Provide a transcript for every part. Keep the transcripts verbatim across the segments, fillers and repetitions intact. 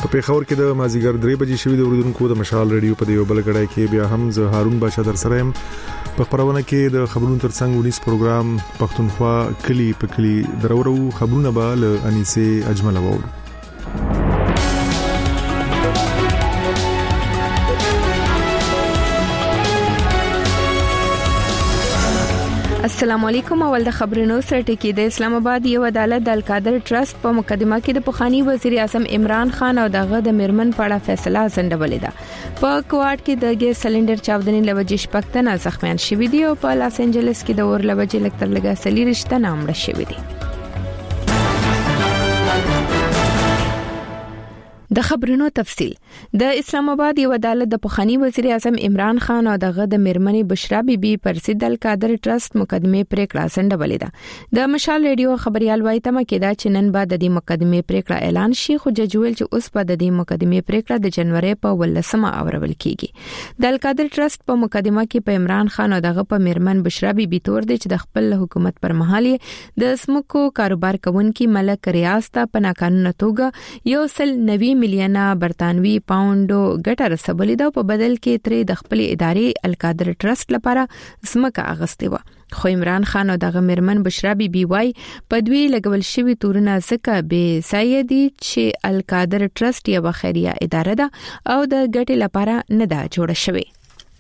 په پیښور کې د مازیګر درې بجې شوې د اوریدونکو د مشال ریډیو په دیو بل غړای کې بیا هم زه هارون باشا در سره يم په خبرونه کې د خبرونو ترڅنګ ونیس پروګرام پښتونخوا کلی په کلی درورو خبرونه به ل انیسه اجمل وورو. السلام علیکم. اول د خبرونو سره ټکی د اسلام آباد یو عدالت د القادر ټرست په مقدمه کې د پخوانی وزیر اعظم عمران خان او دغه د میرمن په اړه فیصله ځنډولې ده. په کوارټ کې د ګیس سلندر چاودنې لوجې شپږتنه زخمیان شوي دي او په لاس انجلس کې د اور لوجې لکتر لګا سلی رشتہ نامړه شوي دي. د خبرونو تفصيل. د اسلام آباد یو عدالت د پخوانی وزیر اعظم عمران خان او دغه د میرمنې بشرا بیبي پر ضد القادر ټرست مقدمه پریکړه ځنډولې ده. د مشال ریډیو خبريال وایي تمه کې دا چې نن بعد د دې مقدمه پریکړه اعلان شي، خو جج ویل چې اوس په د دې مقدمه پریکړه د جنوري په ولسمه اورول کیږي. د القادر ټرست په مقدمه کې په عمران خان او دغه په میرمن بشرا بیبي تور دي چې د خپل حکومت پر مهال د سمکو کاروبار کوونکی ملک ریاض ته په ناقانونه توګه یو سل نوي میلیونه برتانوي پاونډو ګټه رسولې ده، په بدل کې ترې د خپل ادارې القادر ټرست لپاره سمکه اغستې و. خو عمران خان او دغه میرمن بشرا بیبي وايي په دوی لګول شوی تورونه زکه به سایدي چې القادر ټرست یو خیریه اداره ده او د ګټې لپاره نه ده جوړه شوې.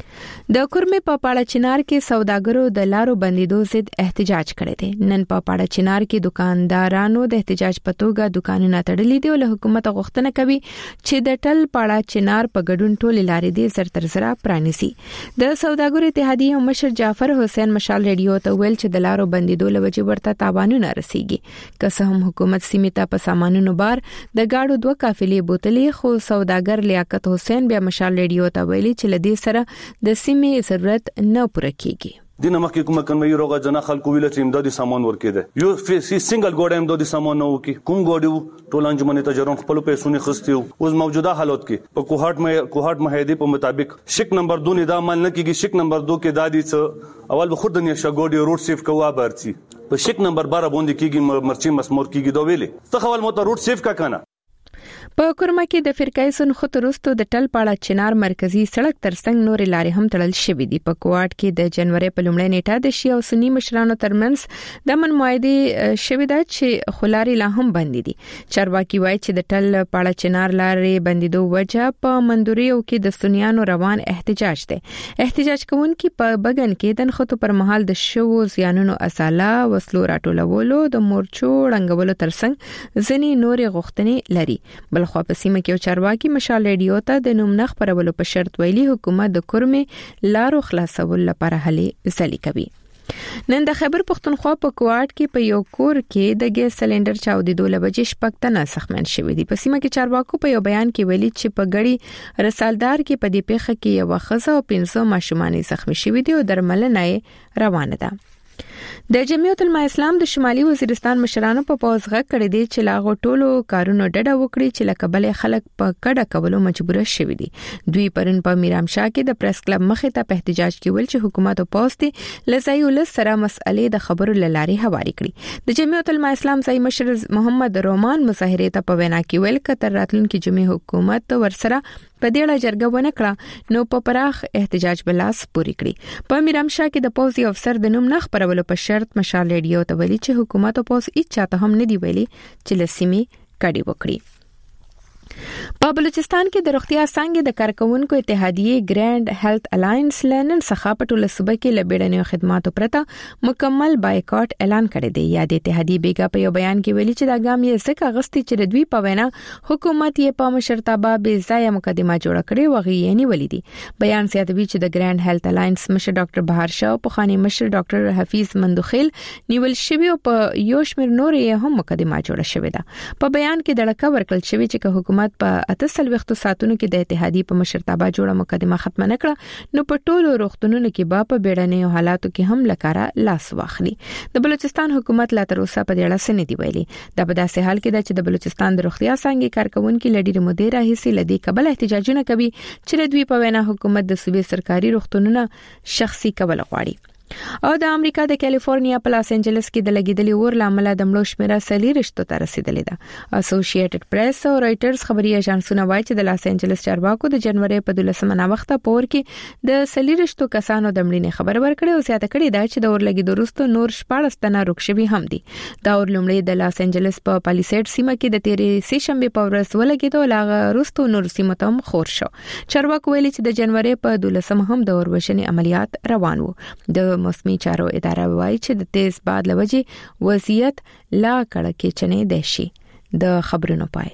د کورمه په پاړه چنار کې سوداګرو د لارو بندیدو ضد احتجاج کړی دی. نن په پاړه چنار کې دکاندارانو د احتجاج په توګه دکانونه تړلي دي او له حکومت غوښتنه کوي چې د ټل پاړه چنار په ګډون ټول لارې دي زر تر زر پرانیسي. د سوداګرو اتحادیې مشر جعفر حسین مشال ریډیو ته ویل چې د لارو بندیدو لوجې ورته تاوانونه رسیږي. که څه هم حکومت سیمه ته په سامانونو بار د گاډو دوه قافلې بوتلې، خو سوداګر لیاقت حسین بیا مشال ریډیو ته ویلي چې لدې سره د سیمې ضرورت نه پوره کیږي. دینه مخکې کومه کنوي روغه جنا خلکو ویل چې امدادي سامان ورکېده، یو سی سنگل ګوډه امدادي سامان نه وکي، کوم ګوډو ټول انجمن تجربه خپل پیسې خستیو. اوس موجوده حالت کې په کوهات مې کوهات معاهده په مطابق شک نمبر دو نه دا عمل نه کیږي. شک نمبر دو کې دادی څه اول به خود نه شګوډي روډ سیف کوه برسي په شک نمبر بارہ باندې کیږي مرچي مسمور کیږي دوه ویلې ته خپل مو ته روډ سیف کا کنه. په کورما کې د فرقای سنخت وروسته د ټل پاړه چنار مرکزی سړک ترڅنګ نور لارې هم تړل شوې دي. په کوارټ کې د جنوري په لومړۍ نیټه د شیعه او سنی مشرانو ترمنځ د من معاهده شوې ده چې خلاري لا هم بند دي. چارواکي وایي چې د ټل پاړه چنار لارې بندیدو وجه په مندوریو کې د سنیانو روان احتجاج ده. احتجاج کوونکي په بغن کې د نخټو پر مهال د شو زیانونو اصاله وسلو راټولولو د مورچو رنګولو ترڅنګ ځنی نور غوښتنې لري. بل خو په سیمه کې چارواکي مشال ریډیو ته د نوم نخ پرولو په شرط ویلي حکومت د کورمه لارو خلاصول لپاره هلې ځلې کوي. نن د خیبر پختونخوا په کوارټ کې په یو کور کې د ګیس سلندر چاودېدو لوجې شپږتنه زخمیان شوي دي. په سیمه کې چارواکو په یو بیان کې ویلي چې په ګړي رسالدار کې په دې پیښه کې یو ښځه او پنځه ماشومان زخمی شوي دي او درملنه روانه ده. د جمعیت العلماء اسلام د شمالي وزیرستان مشرانو په پوزغه کړی دی چې لاغو ټولو کارونو ډډه وکړي چې لکبل خلک په کډه کولو مجبور شوي دي. دوی پرن په میرام شاه کې د پریس کلب مخې ته په احتجاج کې ول چې حکومت او پوسټي لزای ول سره مسئلې د خبرو لاري حواله کړي. د جمعیت العلماء اسلام ځای مشر محمد رومان مظاهره ته په وینا کې ویل کتر راتلونکي جمعې حکومت ورسره په دې اړه جرګه ونه کړه نو په پراخ احتجاج بلاس پوری کړی. په میرام شاه کې د پوزي افسر د نوم نخ پرولو په شرط مشال ریډیو ته ویلي چې حکومت او پوز هیڅ چاته هم نه دی ویلي چې لسیمي کډي وکړي. په بلوچستان کې د روغتیا څنګه د کارکونکو اتحادیې ګرانډ هیلث الاینس لنن څخه په ټوله صوبه کې لبیړنیو خدماتو پرته مکمل بایکاټ اعلان کړی دی. یا د اتحادیې بیګا په یو بیان کې ویلي چې دا ګام یې څخه غستې چې دوی په وینا حکومت یې په مشرتابه به ځای مقدمه جوړ کړې وغي یې ولې دي. بیان زیاتوي چې د ګرانډ هیلث الاینس مشر ډاکټر بهار شاه او خاني مشر ډاکټر حفیظ مندوخیل نیول شوی او په یو شمیر نور یې هم مقدمه جوړه شوې ده. په بیان کې د لکه ورکل شوی چې حکومت په اتصل وختو ساتونو کې د اتحادیې په مشرتابه جوړه مقدمه ختم نه کړه نو په ټولو روغتونونو کې با په بیړنیو حالاتو کې هم لکاره لاس واخلي. د بلوچستان حکومت لا تر اوسه په دې اړه څه نه دی ویلي. دا په داسې حال کې ده چې د بلوچستان د روغتیا څنګه کارکونکو لډیر مدیر راهیسي لدی قبل احتجاجونه کوي چې دوی په وینا حکومت د صوبې سرکاري روغتونونو شخصي کول غواړي. او د امریکا د کالیفورنیا په لاس انجلس کې د لګیدلې اور لامل د مړو شمیره سلیرشتو ته رسیدلې ده. اسوسییټډ پریس او رائټرز خبري اژانسونه وایي چې د لاس انجلس چارواکو د جنوري په دولسمه وخته پور کې د سلیرشتو کسانو د مړینې خبر ورکړې او زیاته کړې ده چې د اور لګیدو وروسته نور شپږ تنه روکشوي هم دي. دا اور لومړی د لاس انجلس په پالیسیډ سیمه کې د تیرې سه شنبه په ورځ ولګیدو لاغه وروسته نور سیمه ته خور شو. چارواکو ویلي چې د جنوري په دولسمه هم د اور وژنې عملیات روان وو. د موسمي چارو اداره وایي چې د تیز باد لوجې وضعیت لا کړکېچنې دی شي. د خبرونو پای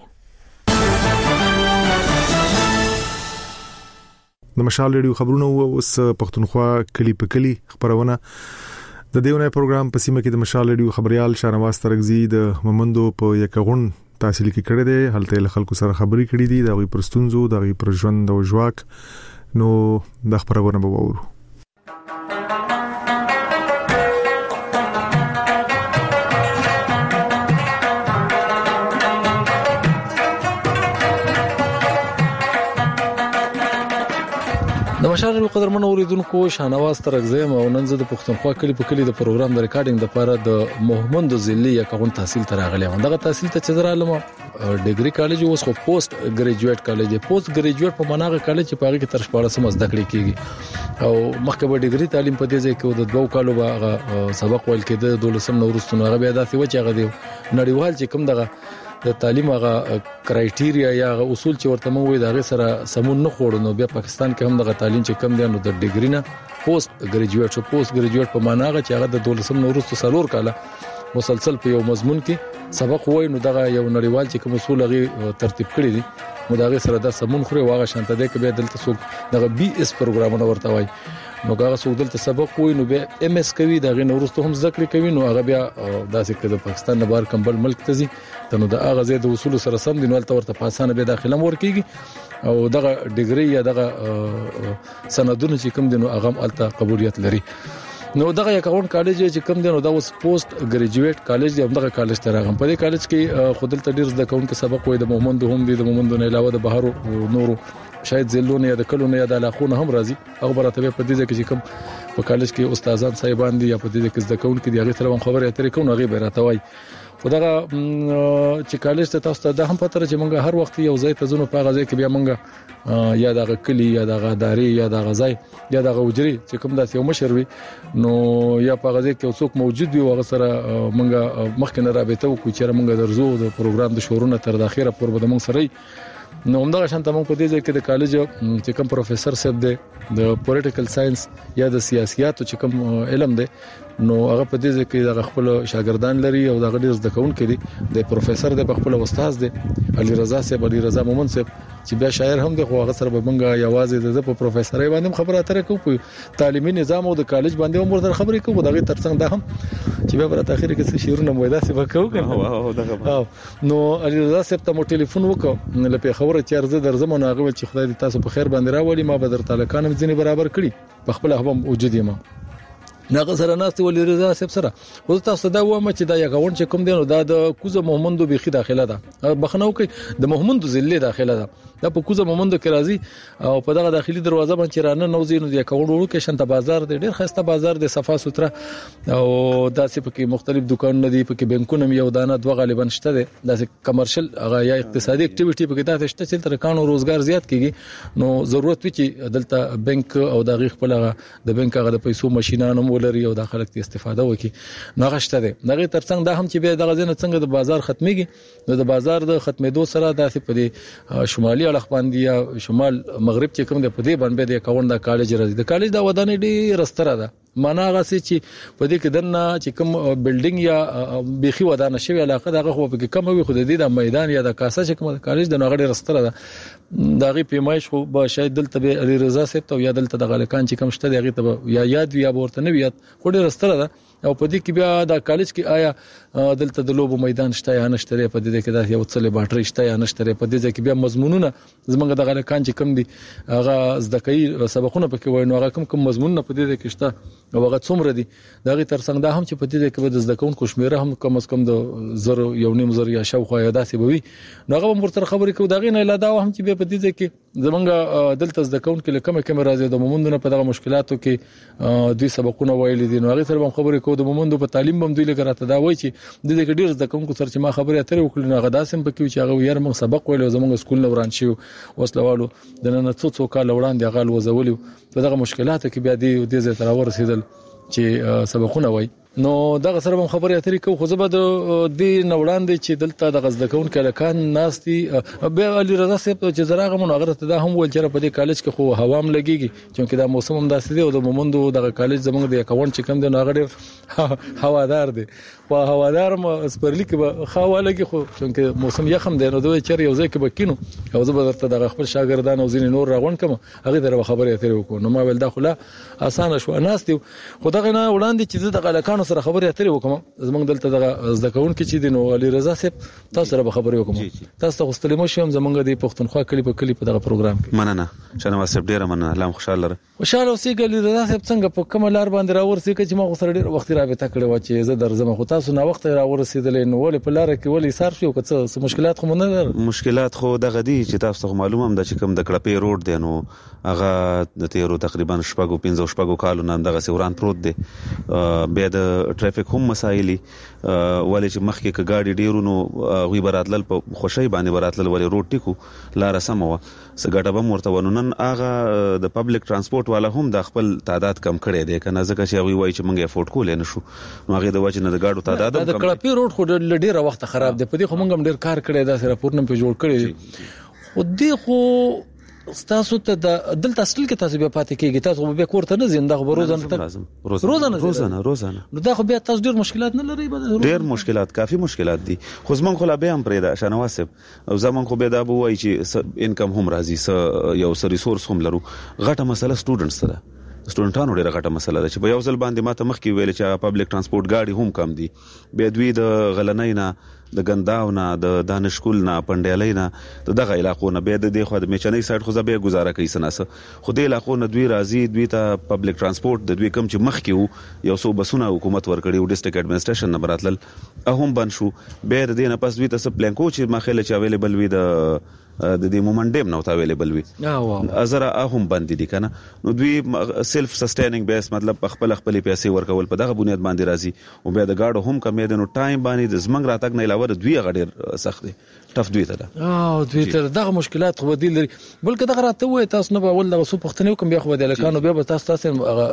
د مشال ریډیو خبرونه اوس پښتونخوا کلی په کلی خبرونه د دیونه پروګرام په سیمه کې د مشال ریډیو خبريال شاهنواز ترغزي د ممندو په یکغون تحصیل کې کړی دی. هلته خلکو سره خبري کړې دي د غي پرستونزو د غي پر ژوند او ژواک نو د خبرونه به وورو. د مشال قدرمن اوریدونکو شاهنواز ترغزیم او نن زه د پښتونخوا کلی په کلی د پروګرام د ریکارډینګ لپاره د محمد زلی یکغون تحصیل تر غلې وم. دغه تحصیل ته چې زرالم ډیګري کالج اوس خو پوسټ ګریجویټ کالج دی. پوسټ ګریجویټ په معنی کالج چې پاره کې تر شپږ سم زده کړې کیږي او مخکې به ډیګري تعلیم په دې ځای کې د دوه کالو به سبق ویل کېده. دولسم نورستون هغه بیا داسې و چې هغه دی نړیوال چې کوم دغه د تعلیم هغه کرایټیریا یا اصول چې ورته مو وي دا غي سره سمون نه خوړو. نو بیا پاکستان کې هم دغه تعلیم چې کم دی نو د ډیګري نه پوسټ ګریجویټ شو. پوسټ ګریجویټ په معنی هغه چې هغه د دولسم نورستون سلور کاله مسلسل په یو مضمون کې سبق وای نو دغه یو نړیوال چې کوم اصول هغه ترتیب کړی دي نو دا غي سره د سمون خوري واغه شانته ده کې به دلته څوک دغه بي اس پروګرامونه ورته وای نو هغه څوک دلته سبق وای نو به ام اس کوي دغه نورستون هم ذکر کوي نو هغه بیا داسې کده پاکستان نه بار کمبل ملک ته ځي نو د هغه زید اصول سره سم دي نو تلته په اسانه به داخله مور کیږي او دغه ډیګري یا دغه سندونه چې کوم دي نو هغه الته قبولیت لري. نو دغه یکغون کالج چې کوم دی نو دا اوس پوسټ ګریجویټ کالج دی. دغه کالج ته راغم په دې کالج کې خودل تدریس د کون کې سبق وای د محمد هم دی د محمد نه علاوه د بهارو نورو شاید زلونه یا د کلونه یا د علاقونه هم راځي. هغه براتبه په دې کې کوم په کالج کې استادان صاحبان دي یا په دې کې د کون کې دی هغه سره خبرې اترې کوم هغه به راتوي. خدغه چې کالج ته تاسو ته د هم پتر چې مونږ هر وخت یو ځای ته زونو په غځای کې بیا مونږ یا د کلی یا د غداري یا د غځای یا د غوجري چې کوم داسې یو مشر وي نو یا په غځای کې څوک موجود وي هغه سره مونږ مخکنه رابطه وکړو چې مونږ درځو د پروګرام د شورونه تر د اخیره پور به مونږ سره نو همدغه شانته مونږ په دې ځای کې د کالج چې کوم پروفیسور صاحب دی د پولیټیکل ساينس یا د سیاسياتو چې کوم علم دی نو هغه په دې ځای کې د خپل شاګردان لري او د غډیر زده کوونکي دي. د پروفیسور د خپل استاد دی علي رضا صاحب علي رضا مومن صاحب چې بیا شاعر هم دی خو هغه سره به مونږه یوازې د پروفیسوري باندې خبره اترې کوو په تعلیمي نظام او د کالج باندې هم ورته خبرې کوو. دغه ترڅنګ دا هم چې بیا پر اخر کې څه شیرونه مویدا څه وکاو کنه نو علي رضا صاحب ته مو ټلیفون وکړ نو په خبره چې ارزه درځم نو هغه چې خدای دې تاسو په خیر باندې راولي ما به در تعالی کانم ځنی برابر کړی په خپل هم وجود یم ناغه سره ناست ولې رضا صاحب سره خو تاسو دا و ما چې دا یغون چې کوم دی نو دا د کوزه محمد بيخي داخله ده بخنو کې د محمد زلی داخله ده دا په کوزه محمد کې راځي او په دغه داخلي دروازه باندې چرانه نوځي نو د کاوړ ورو کې شنت بازار دی ډیر خسته بازار دی صفا سوتره او داسې پکې مختلف دکانونه دي پکې بانکونه یو دانه دوه غالبا شته دي داسې کمرشل هغه یا اقتصادي اکټیویټي پکې داسې شته چې تر کانو روزګار زیات کیږي نو ضرورت وي چې دلته بانک او د غیخ په لغه د بانک هغه د پیسو ماشينانو ولري او د خلک ته استفاده وکړي نو غشته دي دغه ترڅنګ دا هم چې به دغه ځنه څنګه د بازار ختميږي نو د بازار د ختمېدو سره داسې په دې شمالي اړخ باندې یا شمال مغرب چې کوم د پدې باندې د اکاونټ د کالج راځي د کالج د ودانې ډېر ستره ده معنا غاسي چې په دې کې دنه چې کوم بلډینګ یا بيخي ودانه شوی علاقه دغه خو په کم وي خو د دې د میدان یا د کاسه چې کوم کالج د نغړې رستره ده دغه پیمایش خو به شاید دلته به علي رضا صاحب ته یا دلته د غلکان چې کوم شته دغه ته یا یاد یا ورته نه یاد خو ډېر رستره ده او په دې کې بیا د کالج کې آیا دلته د لوبو میدان شته یا نشته په دې کې د یو څلې باټري شته یا نشته په دې کې بیا مضمونونه زمونږ د غلکان چې کوم دي هغه زده کوي سبقونه پکې وای نو هغه کوم کوم مضمونونه په دې کې شته او هغه څومره دي دغه ترڅنګ دا هم چې په دې کې د زده کوونکو شمیره هم کم از کم د زر یو نیم زر یا شاوخوا یا داسې بوي نو هغه مرتر خبرې کوي دغه نه لاده هم چې په دې کې زمونږ دلته د کاونټ کې کومه کومه راځي د مومندونو په دغه مشکلاتو کې دوی سبقونه ویل دي نو هغه سره هم خبرې کوو د مومندو په تعلیم هم دوی لګ راته دا وایي چې د دې کې ډیر د کوونکو سره چې ما خبرې اترې وکړې نو هغه داسم پکې چې هغه یې موږ سبق ویل زمونږ سکول نه وران شي وسلوالو د نن څو څو کال وړاندې هغه وزولي په دغه مشکلاتو کې بیا دې د دې تر ورسېدل چې سبقونه وایي نو دغه سره هم خبرې اترې کوو خو زبر د دې نوړاندې چې دلته د غزدکون کلکان ناستي به علي رضا صاحب چې زراغه مون هغه ته دا هم ول چې په دې کالج کې خو هوا هم لګيږي چې دا موسم هم داسې دی او د مومندو د کالج زمونږ د اکاونټ چې کم دی نو هغه ډېر هوادار دی او هوادار م سپرلی کې هوا لګي خو چې موسم یخم دی نو دوی چر یو ځای کې بکینو او زبر ته د خپل شاګردان او زین نور راغون کوم هغه در خبرې اترې وکړو نو ما ول داخله اسانه شو ناستي خو دغه نه وړاندې چې د کلکان سره خبرې اترې وکم زمونږ دلته د زکون کې چې د نو علي رضا صاحب تاسو سره خبرې وکم تاسو غوښتل مو شم زمونږ د پښتونخوا کلی په کلی په دغه پروګرام کې مننه شنواز صاحب ډیره مننه الله خوشاله لره خوشاله اوسې علي رضا صاحب څنګه په کوم لار باندې راورسې چې ما غوښتل ډیر وخت رابطه کړې و چې زه درځم خو تاسو نه وخت راورسېدل نو ولې په لار کې ولې سار شو که مشکلات خو نه مشکلات خو دغه دي چې تاسو معلومه هم د چې کوم د کړپې روډ دی نو هغه د تیرو تقریبا شپږو پنځو شپږو کالو نه دغه سوران پروت دی بیا د ټریفیک هم مسایلی ولې چې مخکې ک گاډي ډیرو نو غوي براتل په خوشي باندې براتل ولې روډ ټیکو لار سم و سګټه به مرته ونن هغه د پبلک ترانسپورت والا هم د خپل تعداد کم کړي دي کنه ځکه چې غوي وای چې موږ افورد کول نه شو نو هغه د وجه نه د گاډو تعداد کم د کړپی روډ خو ډیره وخت خراب دی په دې خو موږ هم ډیر کار کړی دا سره پورنم په جوړ کړی او دې خو تاسو ته د دلته اصل کې تاسو بیا پاتې کېږي تاسو به کوړه نه زنده خو روزانه ته روزانه روزانه روزانه نو دا خو بیا تاسو ډیر مشکلات نه لري ډیر مشکلات کافي مشکلات دي خو زمون خو لا به هم پرې دا شنواز صاحب او زمون خو به دا بوای چې انکم هم راځي یو سر ریسورس هم لرو غټه مسله سټوډنټس سره سټوډنټانو ډیره غټه مسله ده چې په یو ځل باندې ماته مخ کې ویل چې پبلک ترانسپورت گاډي هم کم دي به دوی د غلنۍ نه د ګنداو نه د دانش کول نه پندیالۍ نه دغه علاقو نه به د دې خو د میچنۍ سایډ خو زبې گزاره کوي سناسه خو د علاقو نه دوی راځي دوی ته پبلک ترانسپورت د دوی کم چې مخ کې یو څو بسونه حکومت ورکړي او ډیسټریکټ اډمنسټریشن نه براتل هم بن شو به د دې نه پس دوی ته سپلین کو چې مخاله چې اویلیبل وي د د دې مومنډم نو تا اویلیبل وي ازره هم باندې دي کنه نو دوی سیلف سسټینینګ بیس مطلب خپل خپل پیسې ورکول په دغه بنیاد باندې راځي او بیا د گاډو هم کمې دي نو ټایم باندې د زمنګ راتګ نه علاوه دوی غډیر سخت دي ټف دوی ته او دوی ته دغه مشکلات خو دي لري بلکې دغه راته وای تاسو نه اول دغه سو پختنه کوم بیا خو د لکانو بیا تاسو تاسو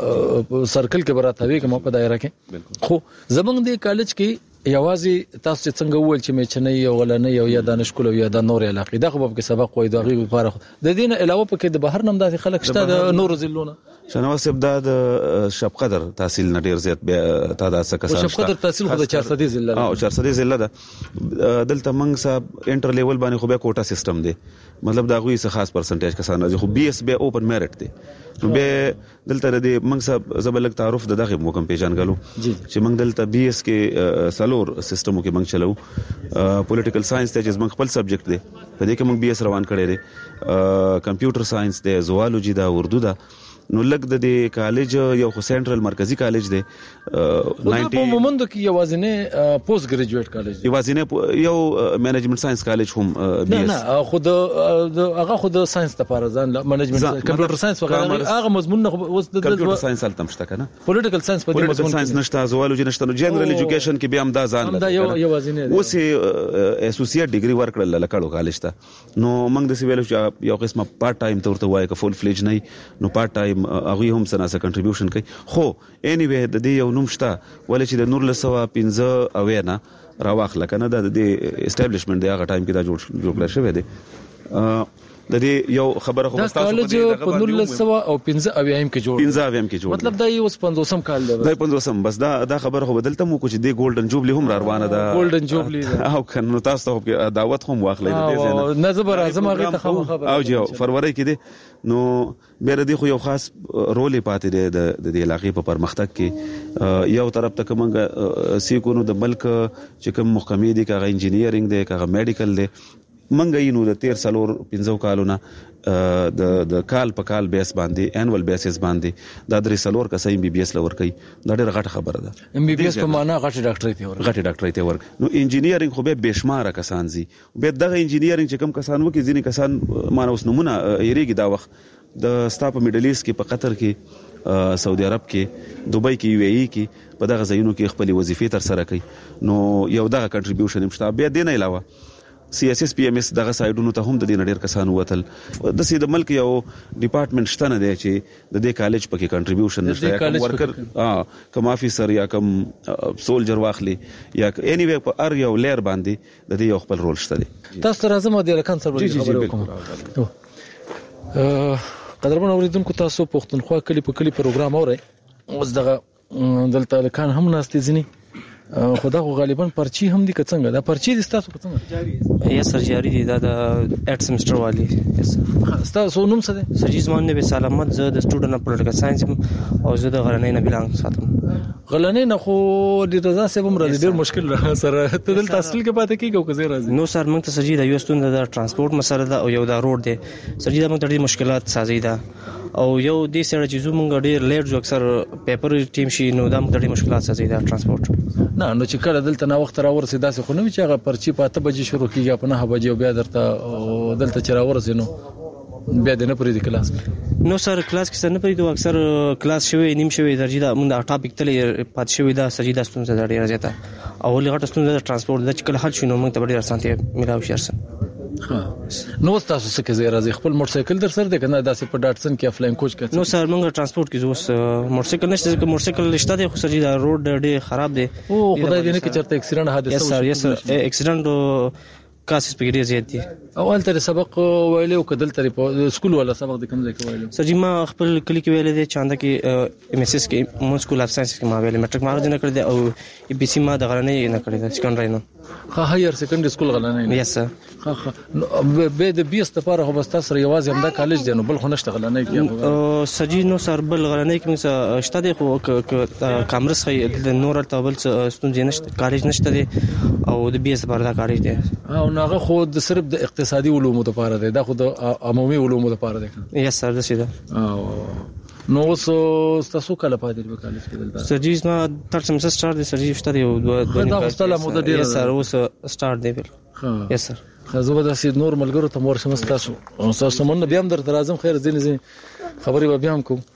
سرکل کې براته کوم په دایره کې خو زمنګ دی کالج کې یوازې تاسو څنګه ول چې میچنۍ یو غلنۍ یو یا دانش کول یا د نور علاقې دغه په کې سبق وای دغه لپاره د دین علاوه په کې د بهر نم داسې خلک شته د نور زلونه شنواز صاحب د شپ قدر تحصیل نه ډیر زیات تعداد څخه کسان شپ قدر تحصیل خو د چهارصد ضلع او چهارصد ضلع ده دلته منګ صاحب انټر لیول باندې خو به کوټا سیستم دی مطلب دا غوي څه خاص پرسنټیج کسان راځي خو بي اس به اوپن میرټ دی نو به دلته د منګ صاحب زبلک تعارف د دغه مو کم پیژنګلو چې منګ دلته بي اس کې سالور سیستم کې منګ چلو پولیټیکل ساينس ته چې منګ خپل سبجیکټ دی په دې کې منګ بي اس روان کړی دی کمپیوټر ساينس دی زوالوجي دا اردو دا نو لګ د دې کالج یو خو سنټرل مرکزی کالج دی نایمټي په مومندو کې یوازینه پوسټ ګریجویټ کالج دی یوازینه یو منیجمنت ساينس کالج هم نه نه خود هغه خود ساينس لپاره ځان منیجمنت کمپیوټر ساينس وغیرہ هغه مضمون نه اوس د کمپیوټر ساينس التم شته کنه پولیټیکل ساينس په دې مضمون ساينس نشته زوالوجي نشته نو جنرال ایجوکیشن کې بیا هم دا ځان دا یو یوازینه اوس اسوسییټ ډیګري ورکړل لکړو کالج ته نو موږ د سیویل یو قسمه پارت ټایم تورته وای ک فول فلیج نه نو پارت ټایم هغه هم سناسه کنټریبیوشن کوي خو اني وی د دې یو نوم شته ولې چې د نور لسوا پنځه اوې نه راواخله کنه د دې اسټابلیشمنت دی هغه ټایم کې دا جوړ جوړ کړی شوی دی د دې یو خبره خو تاسو کالج په نور لسوا او پنځه اوې کې جوړ پنځه اوې کې جوړ مطلب دا یو پنځوسم کال دی دا پنځوسم بس دا دا خبره خو بدلته مو کو چې د ګولډن جوبلی هم روانه ده ګولډن جوبلی او کنه تاسو ته دعوت هم واخلې دې نه زبر اعظم هغه ته خبره او جو فروری کې دي نو بیر دی خو یو خاص رول پاتې دی د دې علاقې په پرمختګ کې یو طرف ته کومه سیکونو د ملک چې کوم محکمې دي کاغه انجینیرینګ دی کاغه میډیکل دی منګ نو د تیر سالور پنځو کالونه د د کال په کال بیس باندې انوال بیسز باندې دا درې سالور کسای ام بي بي اس لور کوي دا ډیره غټه خبره ده. ام بي بي اس په معنا غټه ډاکټري ته ورغ غټه ډاکټري ته ورغ نو انجینیرینګ خو به بشمار کسان زی به دغه انجینیرینګ چې کم کسان وکي ځینې کسان مانه اوس نمونه یریږي دا وخت د ستا په میډل ایست کې په قطر کې سعودي عرب کې دوبۍ کې یو ای ای کې په دغه ځایونو کې خپل وظیفې تر سره کوي نو یو دغه کنټریبیوشن مشته بیا دینه علاوه سی ایس ایس پی ام ایس دغه سایډونو ته هم د دې نړیر کسان وتل د سید ملک یو ډپارټمنټ شته نه دی چې د دې کالج پکې کنټریبیوشن نشته کوم ورکر ها کوم افیسر یا کوم سولجر واخلي یا اني وی په ار یو لیر باندې د دې یو خپل رول شته دی. تاسو راځم د لکان سره خبرې وکړو. قدرمن اوریدونکو تاسو پښتونخوا کلی په کلی پروګرام اورئ اوس دغه دلته لکان هم ناستې ځنی خدا خو غالبا پرچی هم دي کڅنګ دا پرچی دي تاسو کڅنګ جاری یا سر جاری دي دا د اټ سیمستر والی تاسو نوم څه دي سجیز مان نبی سلامت زه د سټوډنټ اف پولیټیکل ساينس او زه د غرنۍ نه بلانګ ساتم. غلنۍ نه خو د رضا صاحب هم راځي ډیر مشکل را سره ته دلته تحصیل کې پاتې کیږي او کزه راځي نو سر موږ ته سجید یو ستون د ترانسپورت مسله ده او یو د روډ دی سجید موږ ته ډیر مشکلات سازي ده او یو د سره چې زموږ ډیر لیټ جو اکثر پیپر ټیم شي نو دا موږ ډیر مشکلات سازي ده ترانسپورت نه نو چې کله دلته نا وخت را ورسې داسې خو نه وي چې هغه پرچی په اته بجې شروع کیږي په نه بجې بیا درته دلته چې را ورسې نو بیا د نه پرې د کلاس نو سر کلاس کې نه پرې اکثر کلاس شوی نیم شوی درجه دا موږ ټاپک تلې پات شوی دا سجیدا ستونزه دا ډیره زیاته او لغټ ستونزه د ترانسپورت د چې کله حل شي نو موږ ته ډیره اسانتیا ملاوي شي. ها نو تاسو څه کې زه راځي خپل موټر سایکل در سره د کنه داسې په ډاټسن کې افلاین کوچ کې نو سر موږ ترانسپورت کې اوس موټر سایکل نشته چې موټر سایکل لشته دی خو سجیدا روډ ډیر خراب دی او خدای دې نه کې چرته اکسیډنټ حادثه وشي. یس سر یس سر اکسیډنټ کاسس په ډیر زیات دي. اول تر سبق ویلې او کدل تر په سکول ولا سبق د کوم ځای کې ویلې سر جی ما خپل کلی کې ویلې دي چاندا کې ام اس اس کې مون سکول اف ساينس کې ما ویلې میټریک مارج نه کړی دی او ای بي سي ما د غرنۍ نه کړی دی سکندري نه ها هایر سکندري سکول غلنۍ یس سر ها ها به د بیس لپاره خو بس تاسو یوازې هم دا کالج دی نو بل خو نشته غلنۍ کې سجی نو سر بل غلنۍ کې شته دی خو کامرس خې د نور تابل ستونزې نشته کالج نشته دی او د بیس لپاره دا کالج دی او ناغه خو د صرف د اقتصادي علومو لپاره دی دا خو د عمومي علومو لپاره دی یس سر دسي دا نو اوس تاسو کله پاتې په کالج کې دلته سجیز ما تر سمستر سٹارټ دی سجیز شته دی او دوه دا واستله مو د ډیر یس سر اوس سٹارټ دی بل یس سر خزو به د نور ملګرو ته مور شمس تاسو او تاسو مون بیا هم در ترازم خیر زین زین خبري به بیا هم کوم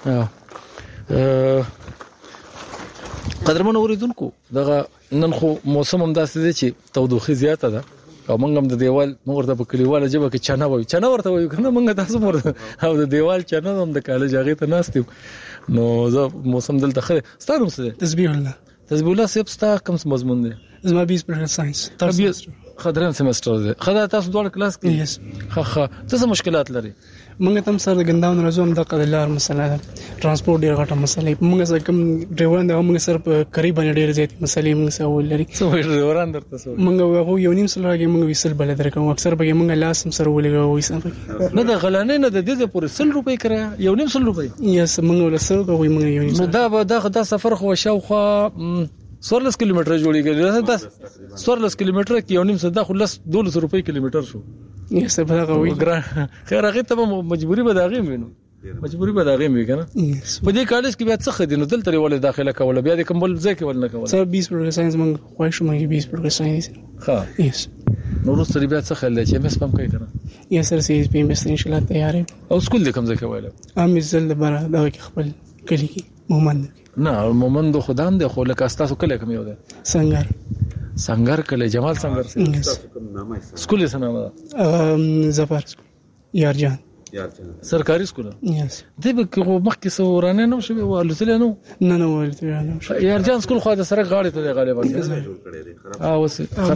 قدرمن اوریدونکو دغه نن خو موسم هم داسې دی چې تودوخه زیاته ده او موږ هم د دیوال موږ ورته په کلیواله جبه کې چنه وایو چنه ورته وایو کنه موږ تاسو ورته او د دیوال چنه هم د کالج هغه ته ناستیم نو زه موسم دلته خره ستاره څه تسبیح الله تسبیح الله سیب ستا کوم مضمون دی زما بیس پر ساينس تاسو خدرم سمستر دی خدای تاسو دوه کلاس کې یس خه خه څه مشکلات لري موږ تم سره ګنداون راځو هم د قدلار مسله ده ترانسپورت ډیره غټه مسله موږ سره کوم ډرایوران د موږ سره په قریب نه ډیره زیات مسلې موږ سره ولري څو ډرایوران درته سره موږ یو نیم سره راګي موږ وسل بل درکو اکثر به موږ لاسم سره ولګو وسه نه د غلانې نه د دې پورې سل روپۍ کرا یو نیم سل روپۍ یس موږ ول سره کوي موږ یو نیم نو دا دا دا سفر خو شاوخوا سورلس کیلومتر جوړیږي دا سورلس کیلومتر کې یو نیم صدا خلص دولس روپۍ کیلومتر شو یس په هغه وی خیر هغه ته مجبوری به داغه وینو مجبوری به داغه وی کنه په دې کالج کې بیا څه خدي نو دلته ولې داخله کوله بیا د کومبل ځای کې ول نه کوله سر بیس پر ساينس موږ خوښ موږ بیس پر ساينس ها یس نو وروسته بیا څه خل چې مس پم کوي کنه یس سر سی اس پی مس ان شاء الله تیار او سکول د کوم ځای کې ویل ام زل بره دا خپل کلی کې مومند نه مومند خدام دی خو لکه تاسو کله کوم یو ده سنگر سنگر کله جمال سنگر سکول یې سنامه ام زفر یار جان سرکاري سکول یس دی به کوم مخکې سورانه نو شوی ولتل نو نه نه ولتل نو یار جان سکول خو د سره غاړې ته غاړې باندې او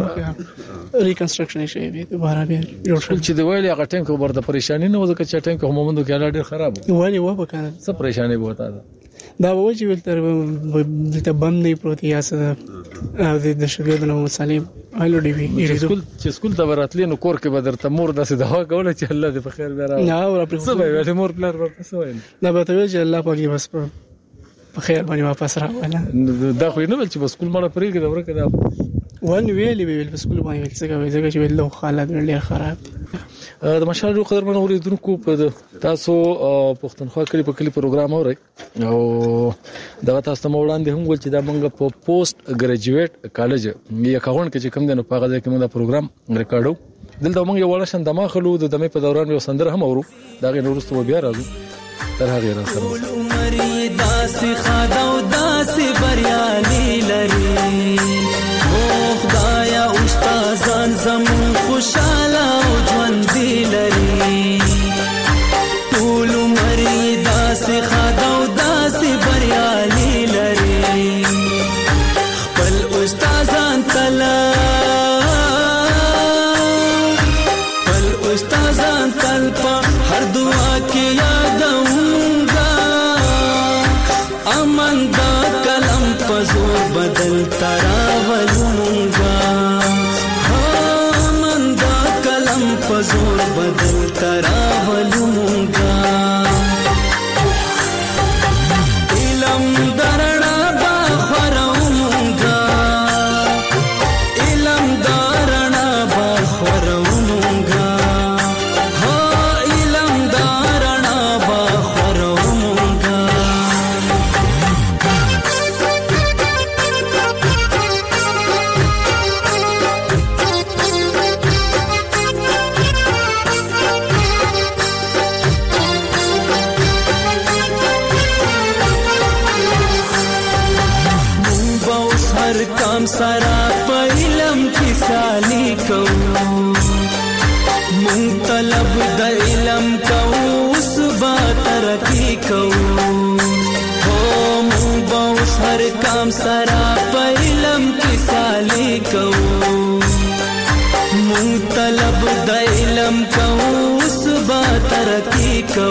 وس ریکنسټرکشن شي به دوباره بیا جوړ شو چې دی ویلي هغه ټیم کې ورته پریشانی نه وځه چې ټیم کې همومندو کې ډېر خراب وایي و به کنه څه پریشانی بوته دا وایي چې ولتر دلته بم نه پروت یا څه او د شګو د نو مسالې الو ډی وی سکول چې سکول ته وراتلی نو کور کې بدر ته مور داسې دوا کوله چې الله دې په خیر بیا راو نه او په څه وایي مور پلار ورته څه وایي دا به ته چې الله پاکي بس په خیر باندې واپس راواله دا خو نه ول چې په سکول مړه پرې کې دا ورکه دا ون ویلې ویل په سکول باندې څه کوي ځکه چې له حالات ډېر خراب د مشال قدرمن اوریدونکو په تاسو پښتونخوا کلی په کلی پروګرام اوري او دا تاسو ته وړاندې هم ول چې دا موږ په پوسټ ګریجویټ کالج یا کاغون کې چې کوم دنه په غږ کې موږ دا پروګرام ریکارډو دلته موږ یو وړاندې دمه خلو د دمه په دوران یو سندره هم اورو دا غي نورستو بیا راځو تر هغه را سره عمر داسې خادا او داسې بریالي لري او خدایا استادان زمون خوشاله او ژوند دی لري ټول عمر داسې خادا او داسې بریالي لري خپل استادان تلا خپل استادان تل په هر دعا کې یادونګا امن دا کلم په زور بدل تراولونګا امن دا کلم په زور بدل تراولونګا علم درنا با خورونګا علم درنا با خورونګا کام سرا په علم کې سالي کو مون طلب د علم کو اوس با ترقی کو هو مون باوس هر کام سرا په علم کې سالي کو مون طلب د علم کو اوس با ترقی کو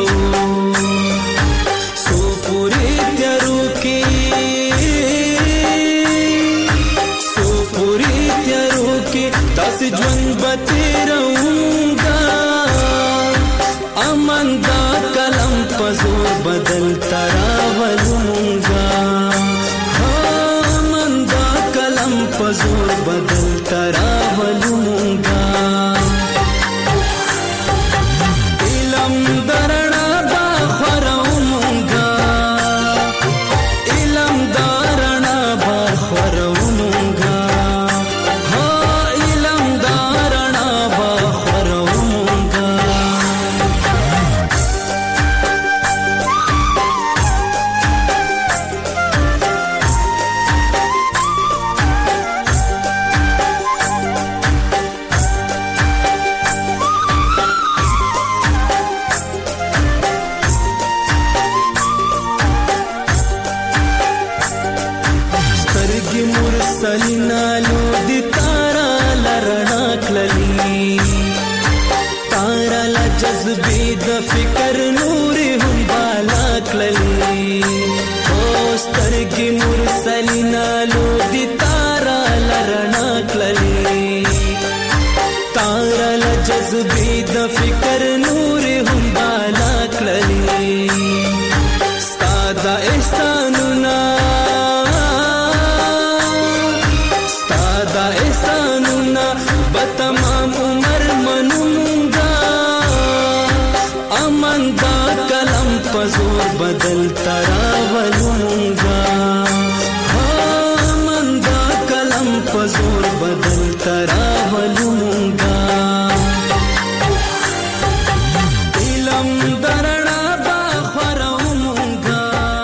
سو پوری تیرو کې تاسو ژوند بتیرونګا امن دا کلم په زور بدل تراولونګا امن دا کلم په زور بدل تراولونګا علم درنا با خورونګا علم درنا با خورونګا سلینالو دی تارا لرنا کللی تارا لجذبی د فکر نوری هم بالا کللی اوسترگی مرسلینالو دی تارا لرنا کللی تارا لجذبی د فکر نوری هم بالا کللی ستادا احسانونا بتمام عمر منونگا امن دا کلم پزور بدل تراولونگا امن دا کلم پزور بدل تراولونگا علم درنا با خورونگا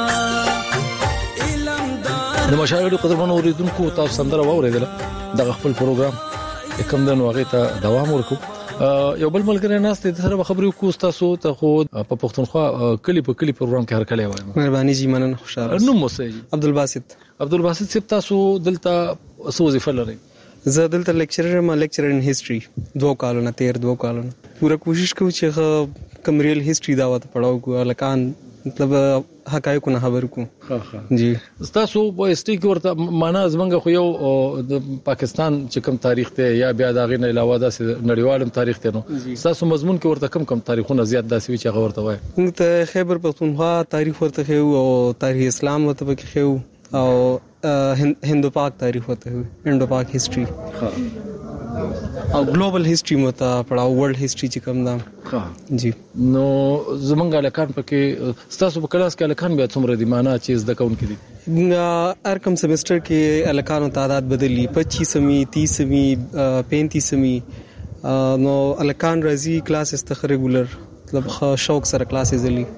علم در د مشاهده قدرمن اوریدونکو تاسو سندره واوریدله د خپل پروګرام کوم د نوغه ته دوام ورکو یو بل ملګری ناس ته سره خبرې وکړو تاسو ته خو په پښتونخوا کلی په کلی پروګرام کې هر کله وایم مهرباني جی مننه خوشاله نو موسی عبدالباسط عبدالباسط صاحب تاسو دلته څه وظیفه لرئ زه دلته لیکچرر ما لیکچرر ان هیستوري دوه کالونه تیر دوه کالونه پوره کوشش کوم چې کوم ریل هیستوري دا وته پڑھاو کو لکان مطلب حقایق نه خبر کو ها ها جی تاسو په اسټي کې ورته معنا زمنګ خو یو د پاکستان چې کوم تاریخ ته یا بیا دا غي نه علاوه د نړیوالم تاریخ ته نو تاسو مضمون کې ورته کم کم تاریخونه زیات داسې چې هغه ورته وای موږ ته خیبر پختونخوا تاریخ ورته خو او تاریخ اسلام ورته کې خو او هندو پاک تاریخ ہوتا ہے انڈو پاک ہسٹری او ګلوبل هیستوري مو ته پړاو ورلد هیستوري چې کوم دا جی نو زمونږ الکان پکې ستاسو په کلاس کې الکان بیا څومره دي معنا چې زده کوونکي دي هر کوم سیمستر کې الکانو تعداد بدلی پچیس می تیس می پینتیس می نو الکان راځي کلاسز ته ریګولر مطلب شوق سره کلاسز لري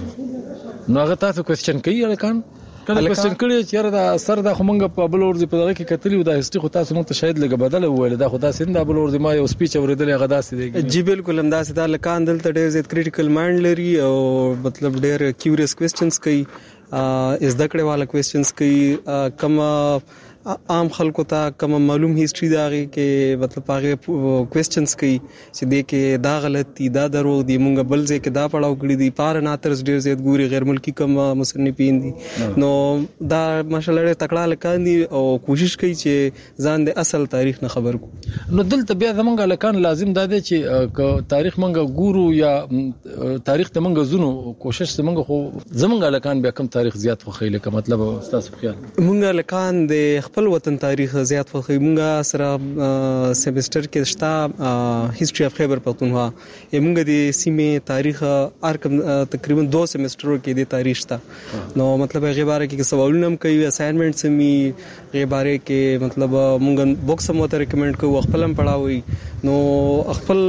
نو هغه تاسو کوېسچن کوي الکان کله کوېسچن کړی چې دا اثر د خمنګ په بل ورځ په دغه کې کتلی و د هیستوري خو تاسو مونږ ته شاید لګ بدل وویل دا خو تاسو د بل ورځ ما یو سپیچ اوریدل هغه داسې دی جی بالکل هم داسې دا لکان دلته ډېر زیات کریټیکل مایند لري او مطلب ډېر کیوریس کوېسچنز کوي از د کړه والا کوېسچنز کوي کما عام خلکو ته کوم معلوم هیستوري داږي کې مطلب هغه کوېسچنز کوي چې د کې دا غلط دي دا دروغ دي مونږ بل ځای کې دا پړاو کړی دي پار ناترز ډیر زیات ګوري غیر ملکی کوم مصنفین دي نو دا ماشاءالله تکړه لکان دي او کوشش کوي چې ځان د اصل تاریخ نه خبر کو نو دلته بیا زمونږ لکان لازم دا دی چې تاریخ مونږ ګورو یا تاریخ ته مونږ زونو کوشش زمونږ خو زمونږ لکان بیا کم تاریخ زیات خو خېله کوم مطلب تاسو خیال مونږ لکان د خپل وطن تاریخ زیات فخر مونږه سره سیمستر کې شتا هیستوري اف خیبر پختونخوا مونږه د سیمه تاریخ ارکم تقریبا دو سیمسترو کې د تاریخ شتا نو مطلب غیباره کې سوالونه هم کوي اساینمنټ سمي غیباره کې مطلب مونږ بوکس هم ته ریکمند کوو خپل هم پڑھاوي نو خپل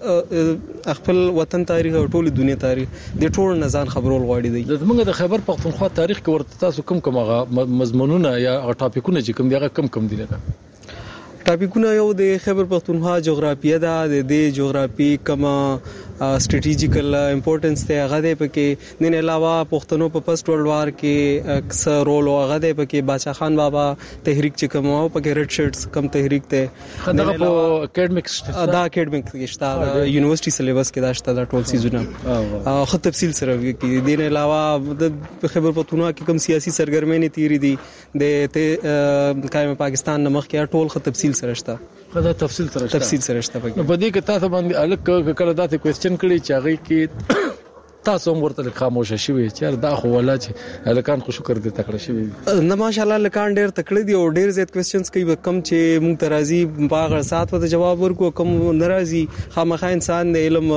خپل وطن تاریخ او ټول دنیا تاریخ د ټول نزان خبرول غواړي دی مونږ د خیبر پختونخوا تاریخ کې ورته تاسو کوم کوم مضمونونه یا ټاپکونه چې کوم دی کم کم دي لکه ټاپکونه یو د خیبر پختونخوا جغرافیه ده د جغرافي کما سټریټیجیکل امپورټنس ته هغه د پکې نه علاوه پښتنو په فرست ورلد وار کې اکثر رول هغه د پکې بادشاہ خان بابا تحریک چې کوم او پکې ریډ شرټس کم تحریک ته دغه په اکیډمیکس دا اکیډمیک کې شته یونیورسيټي سلیبس کې دا شته دا ټول سیزونه خو تفصیل سره کې دین علاوه د خیبر پختونخوا کې کوم سیاسي سرګرمۍ تیری دي د قائم پاکستان نمخ کې ټول خو تفصیل سره شته خدا تفصیل سره شته تفصیل سره شته په دې کې تاسو باندې الګ کله داسې کوېسچن کړی چې هغه کې تاسو هم ورته خاموشه شوي چې دا خو ولا چې الکان خو شکر دې تکړه شوي نه ماشاءالله الکان ډېر تکړه دي او ډېر زیات کوېسچنز کوي کم چې مونږ ترازی باغ سات وته جواب ورکو کم ناراضي خامخا انسان د علم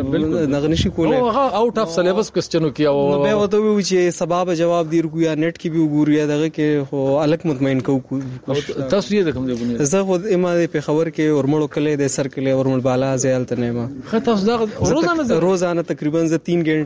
نغنشي کوله او هغه اوټ اف سلیبس کوېسچنو کې او نو به وته وی چې سبب جواب دی ورکو یا نت کې به وګوري دغه کې خو الک مطمئن کو تاسو یې د کوم دی بنه زه خو اما په خبر کې ورمړو کله د سر کله ورمړ بالا زیالت نه ما خو تاسو دا روزانه روزانه تقریبا ز تین घंटे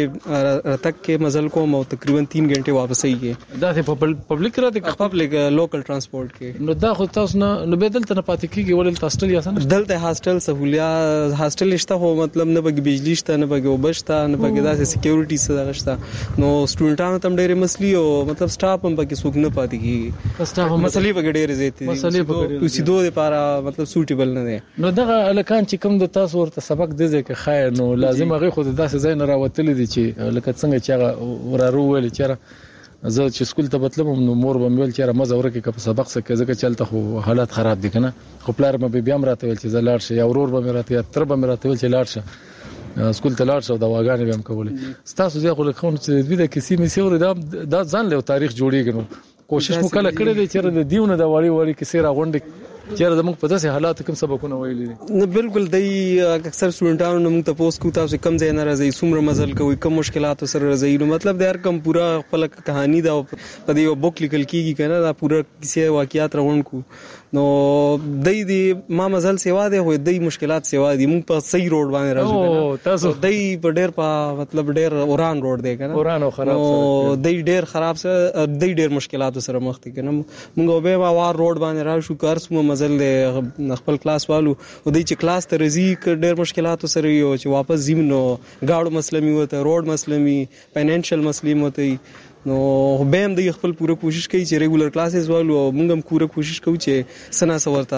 تک کې مزل کوم او تقریبا تین غنټه واپس ایږي دا په پبلک را دي پبلک لوکل ترانسپورت کې نو دا خو تاسو نه نو بدل ته نه پاتې کیږي ولل تاسو یا سن دلته هاستل سہولیات هاستل نشته هو مطلب نه بګ بجلی شته نه بګ وبشته نه بګ داسې سکیورټي سره شته نو سټوډنټانو تم ډېر مسلې او مطلب سټاف هم پکې سوق نه پاتې کیږي سټاف هم مسلې بګ ډېر زیاتې مسلې بګ اوسې دوه لپاره مطلب سوټیبل نه دي نو دغه الکان چې کوم د تاسو ورته سبق دی ځکه خیر نو لازم هغه خود داسې ځای نه راوتل دي چې لکه څنګه چې ورارو ویل چې زه چې سکول ته بتلم نو مور به ویل چې مزه ورکه په سبق څخه ځکه چلته خو حالات خراب دي کنه خو پلار مې بیا مرته ویل چې زه لاړ شم یا ورور به مرته یا تر به مرته ویل چې لاړ شم سکول ته لاړ شم دا واګانې به هم کولې تاسو زه خو لکه چې دې د کیسې مې سیور دا دا ځان له تاریخ جوړیږي نو کوشش مو کله کړې دي چې د دیونه د وړي وړي کیسې راغونډي چیرې زموږ په داسې حالاتو کې سبقونه ویلي دي نه بالکل دای اکثر سټوډنټانو نو موږ ته پوس کو تاسو کم ځای نه راځي څومره مزل کوي کم مشکلات سره راځي نو مطلب د هر کم پورا خپل کہانی دا په دې بوک لیکل کیږي کنه دا پورا کیسه واقعیات روان کو نو دای دی ما مزل سیوا دی هو دای مشکلات سیوا دی موږ په صحیح روډ باندې راځو او تاسو دای په ډیر په مطلب ډیر اوران روډ دی کنه اوران او خراب سره دای ډیر خراب سره دای ډیر مشکلات سره مخ دي کنه موږ به ما وار روډ باندې راشو کار سم مزل دی خپل کلاس والو او د چې کلاس ته رزي ډېر مشکلات سره یو چې واپس زمینو گاډو مسلمي وته روډ مسلمي فاینانشل مسلې وته نو به هم د خپل پوره کوشش کوي چې ریګولر کلاسز والو او موږ هم پوره کوشش کوو چې سنا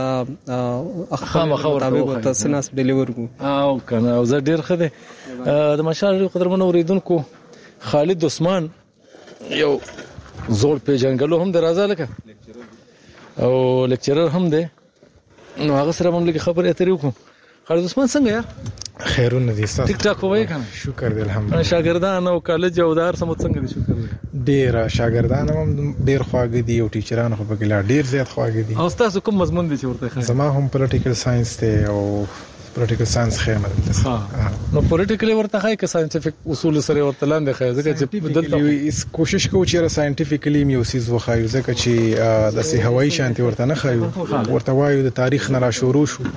سورته خامخا ورته سنا ډیلیور کو او کنه او زه ډېر خده د مشال قدرمن اوریدونکو خالد عثمان یو زوړ پیژنګلو هم درازه لکه او لیکچرر هم دی نو هغه سره موږ خبرې اترې وکړو خالد عثمان څنګه یا خیرونه دي تاسو ټیک ټاک وای کنه شکر دې الحمدلله شاګردان او کالج او دار سم څنګه دي شکر ډیر شاګردان هم ډیر خواږه دي او ټیچران خو په ګلا ډیر زیات خواږه دي او تاسو کوم مضمون دي چې ورته خای زما هم پولیټیکل ساينس ته او پولیټیکل ساينس خیمه ده نو پولیټیکل ورته خای که ساينټیفیک اصول سره ورته لاندې خای ځکه چې دلته کوشش کوو چې ساينټیفیکلی میو سیز وخایو ځکه چې د سي هوایي شانتي ورته نه خایو ورته وایو د تاریخ نه را شروع شو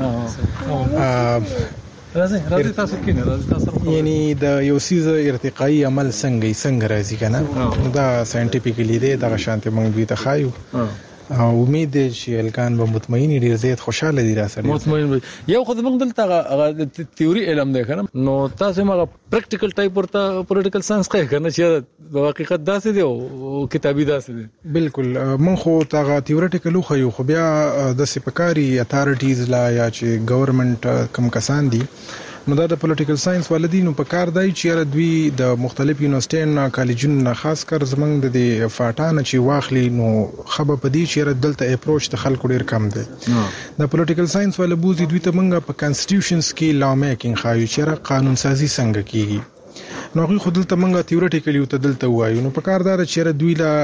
راځي راځي تاسو کینه راځي تاسو یعنی د یو سیز ارتقایی عمل څنګه څنګه راځي کنه دا ساينټیفیکلی دی دا شانتي موږ دوی ته خایو او امید دی چې الکان به مطمئن دي زیات خوشاله دي را سره مطمئن یو خو موږ دلته تیوري علم دی کنه نو تاسو موږ پریکټیکل ټایپ ورته پولیټیکل ساينس کوي کنه چې د حقیقت داسې دی او کتابي داسې دی بالکل مونږ خو تاغه تیورټیکل خو یو خو بیا د سپکاري اتارټیز لا یا چې گورنمنت کم کسان دي نو دا د پولیټیکل ساينس والدینو په کار دی چې دوی د مختلف یونیورسيټونو کالجونو خاص کر زمنګ د فاټان چې واخلي نو خبر پدې چې دلته اپروچ ته خلکو ډیر کم دی د پولیټیکل ساينس ول بوزي دوی ته منګه په کانسټیټیوشنز کې لا میکینګ خایو چې قانون سازي څنګه کیږي نو غوښ دلته منګه تیورټیکلی ته دلته وایو نو په کار دا چې دوی لا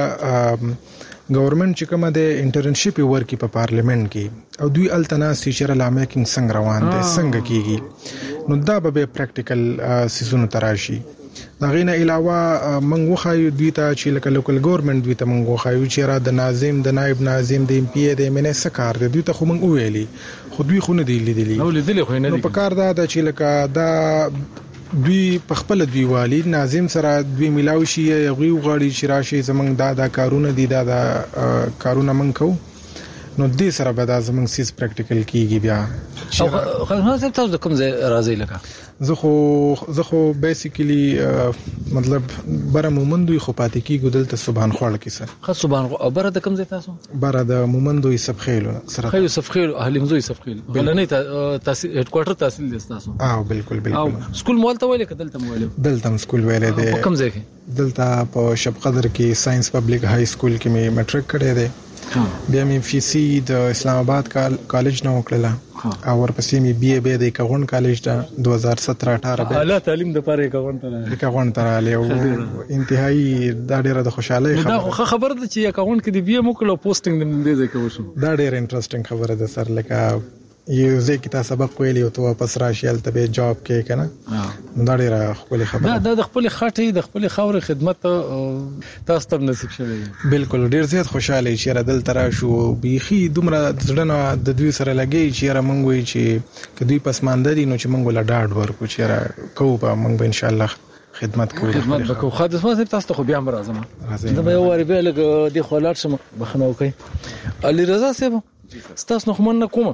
گورنمنت چې کومه د انټرنشپ ورکی په پارلیمنت کې او دوی التناسي چې لا میکینګ څنګه روان دي څنګه کیږي نو دا به پریکټیکل سيزونو تراشي دا غینه علاوه منغو خایو دوی ته چې لکه لوکل ګورنمنت دوی ته منغو خایو چې را د ناظم د نائب ناظم د ام پی ای د منسټر کار دوی ته خو منغو ویلي خو دوی خو نه دی لیدلی نو لیدلی خو نه نو په کار دا د چې لکه دا دوی په خپل دوی والی ناظم سره دوی ملاوي شي یغوي غاړي چې راشي زمنګ دا دا کارونه دي دا دا کارونه من کو نو دې سره به دا زمنګ سیس پریکټیکل کیږي بیا خو خو تاسو د کوم ځای راځي لکه زه خو زه خو بیسیکلی مطلب بره مومندوی خو پاتې کیږي دلته سبحان خوړل کیسه خو سبحان او بره د کوم ځای تاسو بره د مومندوی سبخیل سره خو سبخیل اهلی مزوی سبخیل بلنې تاسو هډ کوارټر تحصیل دي تاسو اه بالکل بالکل سکول مول ته ویل کدل ته ویل دلته سکول ویل دي کوم ځای کې دلته په شپ قدر کې ساينس پبلک های سکول کې می میټریک کړی دی بیا مې فی سی د اسلام آباد کالج نه وکړه او ورپسې مې بی ای بی د کاغون کالج د دوه هزار ستر اټھارہ به اعلی تعلیم د پاره کاغون ته د کاغون ته رالی او انتهایی دا ډیره د خوشاله خبره دا خبره ده چې کاغون کې د بی ای موکلو پوسټینګ د دې ځای کې وشو دا ډیره انټرېسټینګ خبره ده سر لکه یو ځکه تاسو سبق ویلی او ته واپس راشي ال ته جاب کې کنه دا ډیره خپل خبره دا د خپل خاطر د خپل خاور خدمت تاسو ته نصیب شوی بالکل ډیر زیات خوشاله چې را دل ترا شو بيخي دومره ځړنه د دوی سره لګي چې را مونږ وي چې کدی پسماندري نو چې مونږ لا ډاډ ورکو چې را کوو په مونږ به ان شاء الله خدمت کوو خدمت وکړو خاطر ما تاسو ته خو بیا مرزم دا به یو وری به لګ دی خولات شم بخنو کوي علي رضا صاحب ستاسو نو من کوم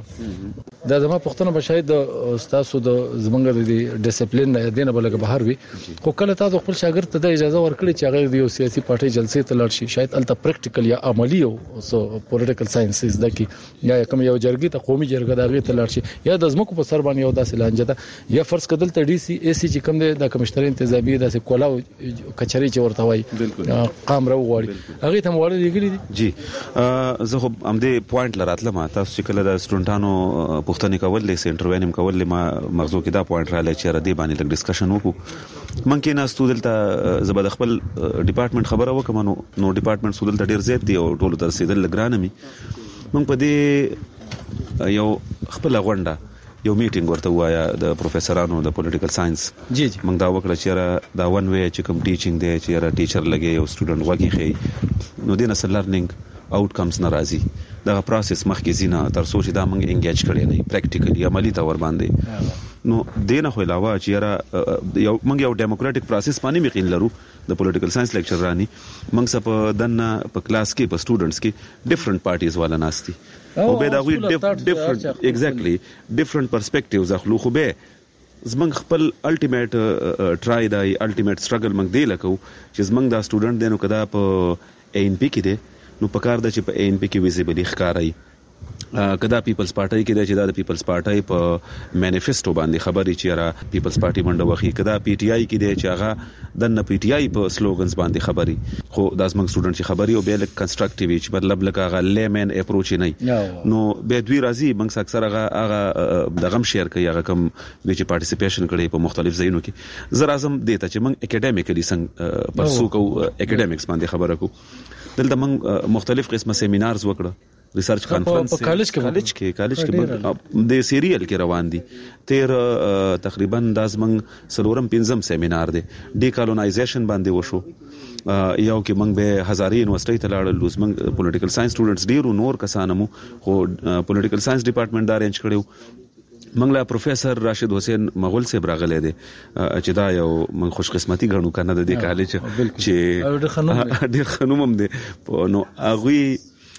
دا زما پښتنه بشاید ستاسو د زمنګ د ډیسپلین نه دینه بلګه بهر وي خو کله تاسو خپل شاګرد ته د اجازه ورکړي چې هغه د یو سیاسي پارټي جلسې ته لاړ شي شاید الته پریکټیکل یا عملی او سو پولیټیکل ساينسز د کی یا کوم یو جرګي ته قومي جرګه دغه ته لاړ شي یا د زمکو په سر باندې یو داسې لانجه ده یا فرض کدل ته ډي سي اي سي چې کوم د کمشنر انتظامی داسې کولاو کچري چې ورته وای قام راو غواړي هغه ته موړل لګري دي جی زه خو ام دې پوینټ لراتله ما تاسو چې کله د سټوډنټانو پوښتنې کول لې انټروینم کول ما مغزو کې دا پوینټ را لې چې ردی باندې لږ ډسکشن وکړو من کې نه ستودل ته زبد خپل ډپارټمنټ خبره وکم نو نو ډپارټمنټ ستودل ته ډیر زیات دی او ټول تر رسیدل لګرانه می من په دې یو خپل غونډه یو میټینګ ورته وایا د پروفیسورانو د پولیټیکل ساينس جی جی موږ دا وکړه چې دا ون وی چې کوم ټیچینګ دی چې را ټیچر لګي یو سټوډنټ وګي خي نو دینه سره لرنینګ آوټکمز ناراضي دا پروسس مخکې زینا تر سوچ دا موږ انګیج کړی نه پریکټیکلی عملی تور باندې نو دینه خو علاوه چې را یو موږ یو ډیموکراټک پروسس باندې مقین لرو د پولیټیکل ساينس لیکچر رانی موږ سپ دنه په کلاس کې په سټوډنټس کې ډیفرنٹ پارټیز والا ناشتي او به دا وی ډیفرنٹ ایگزیکټلی ډیفرنٹ پرسپیکټیوز اخلو خو به زمنګ خپل الټیمیټ ټرای دای الټیمیټ سټرګل موږ دی لکو چې زمنګ دا سټوډنټ دینو کدا په ای ان پی کې دی نو پکار د چې په ای ان پی کې ویزیبلی ښکارای کدا پیپلز پارټي کې د چې د پیپلز پارټي په مانیفیسټو باندې خبري چې را پیپلز پارټي منډه وخی کدا پی ټی آی کې د چې هغه د پی ټی آی په سلوګنز باندې خبري خو د زمنګ سټوډنټ چې خبري او به کنستراکټیو چې مطلب لکه هغه لیمن اپروچ نه نو به دوی راځي موږ اکثر هغه هغه د غم شیر کوي هغه کوم چې پارټیسیپیشن کړي په مختلف ځایونو کې زر اعظم دیته چې موږ اکیډمیکلی څنګه پرسو کو اکیډمیکس باندې خبره کو دلته موږ مختلف قسمه سیمینارز وکړه ریسرچ کانفرنس په کالج کې کالج کې کالج کې د سیریل کې روان دي تیر تقریبا د زمنګ سلورم پنځم سیمینار دی ډی کالونایزیشن باندې وشو یو کې موږ به هزارې یونیورسيټي ته لاړل زمنګ پولیټیکل ساينس سټوډنټس ډیرو نور کسانمو خو پولیټیکل ساينس ډپارټمنټ دا ارینج کړو منګلا پروفیسور راشد حسین مغول صاحب راغله دي چې دا یو من خوش قسمتي غنو کنه د دې کالج چې ډیر خنومم دي نو اغوی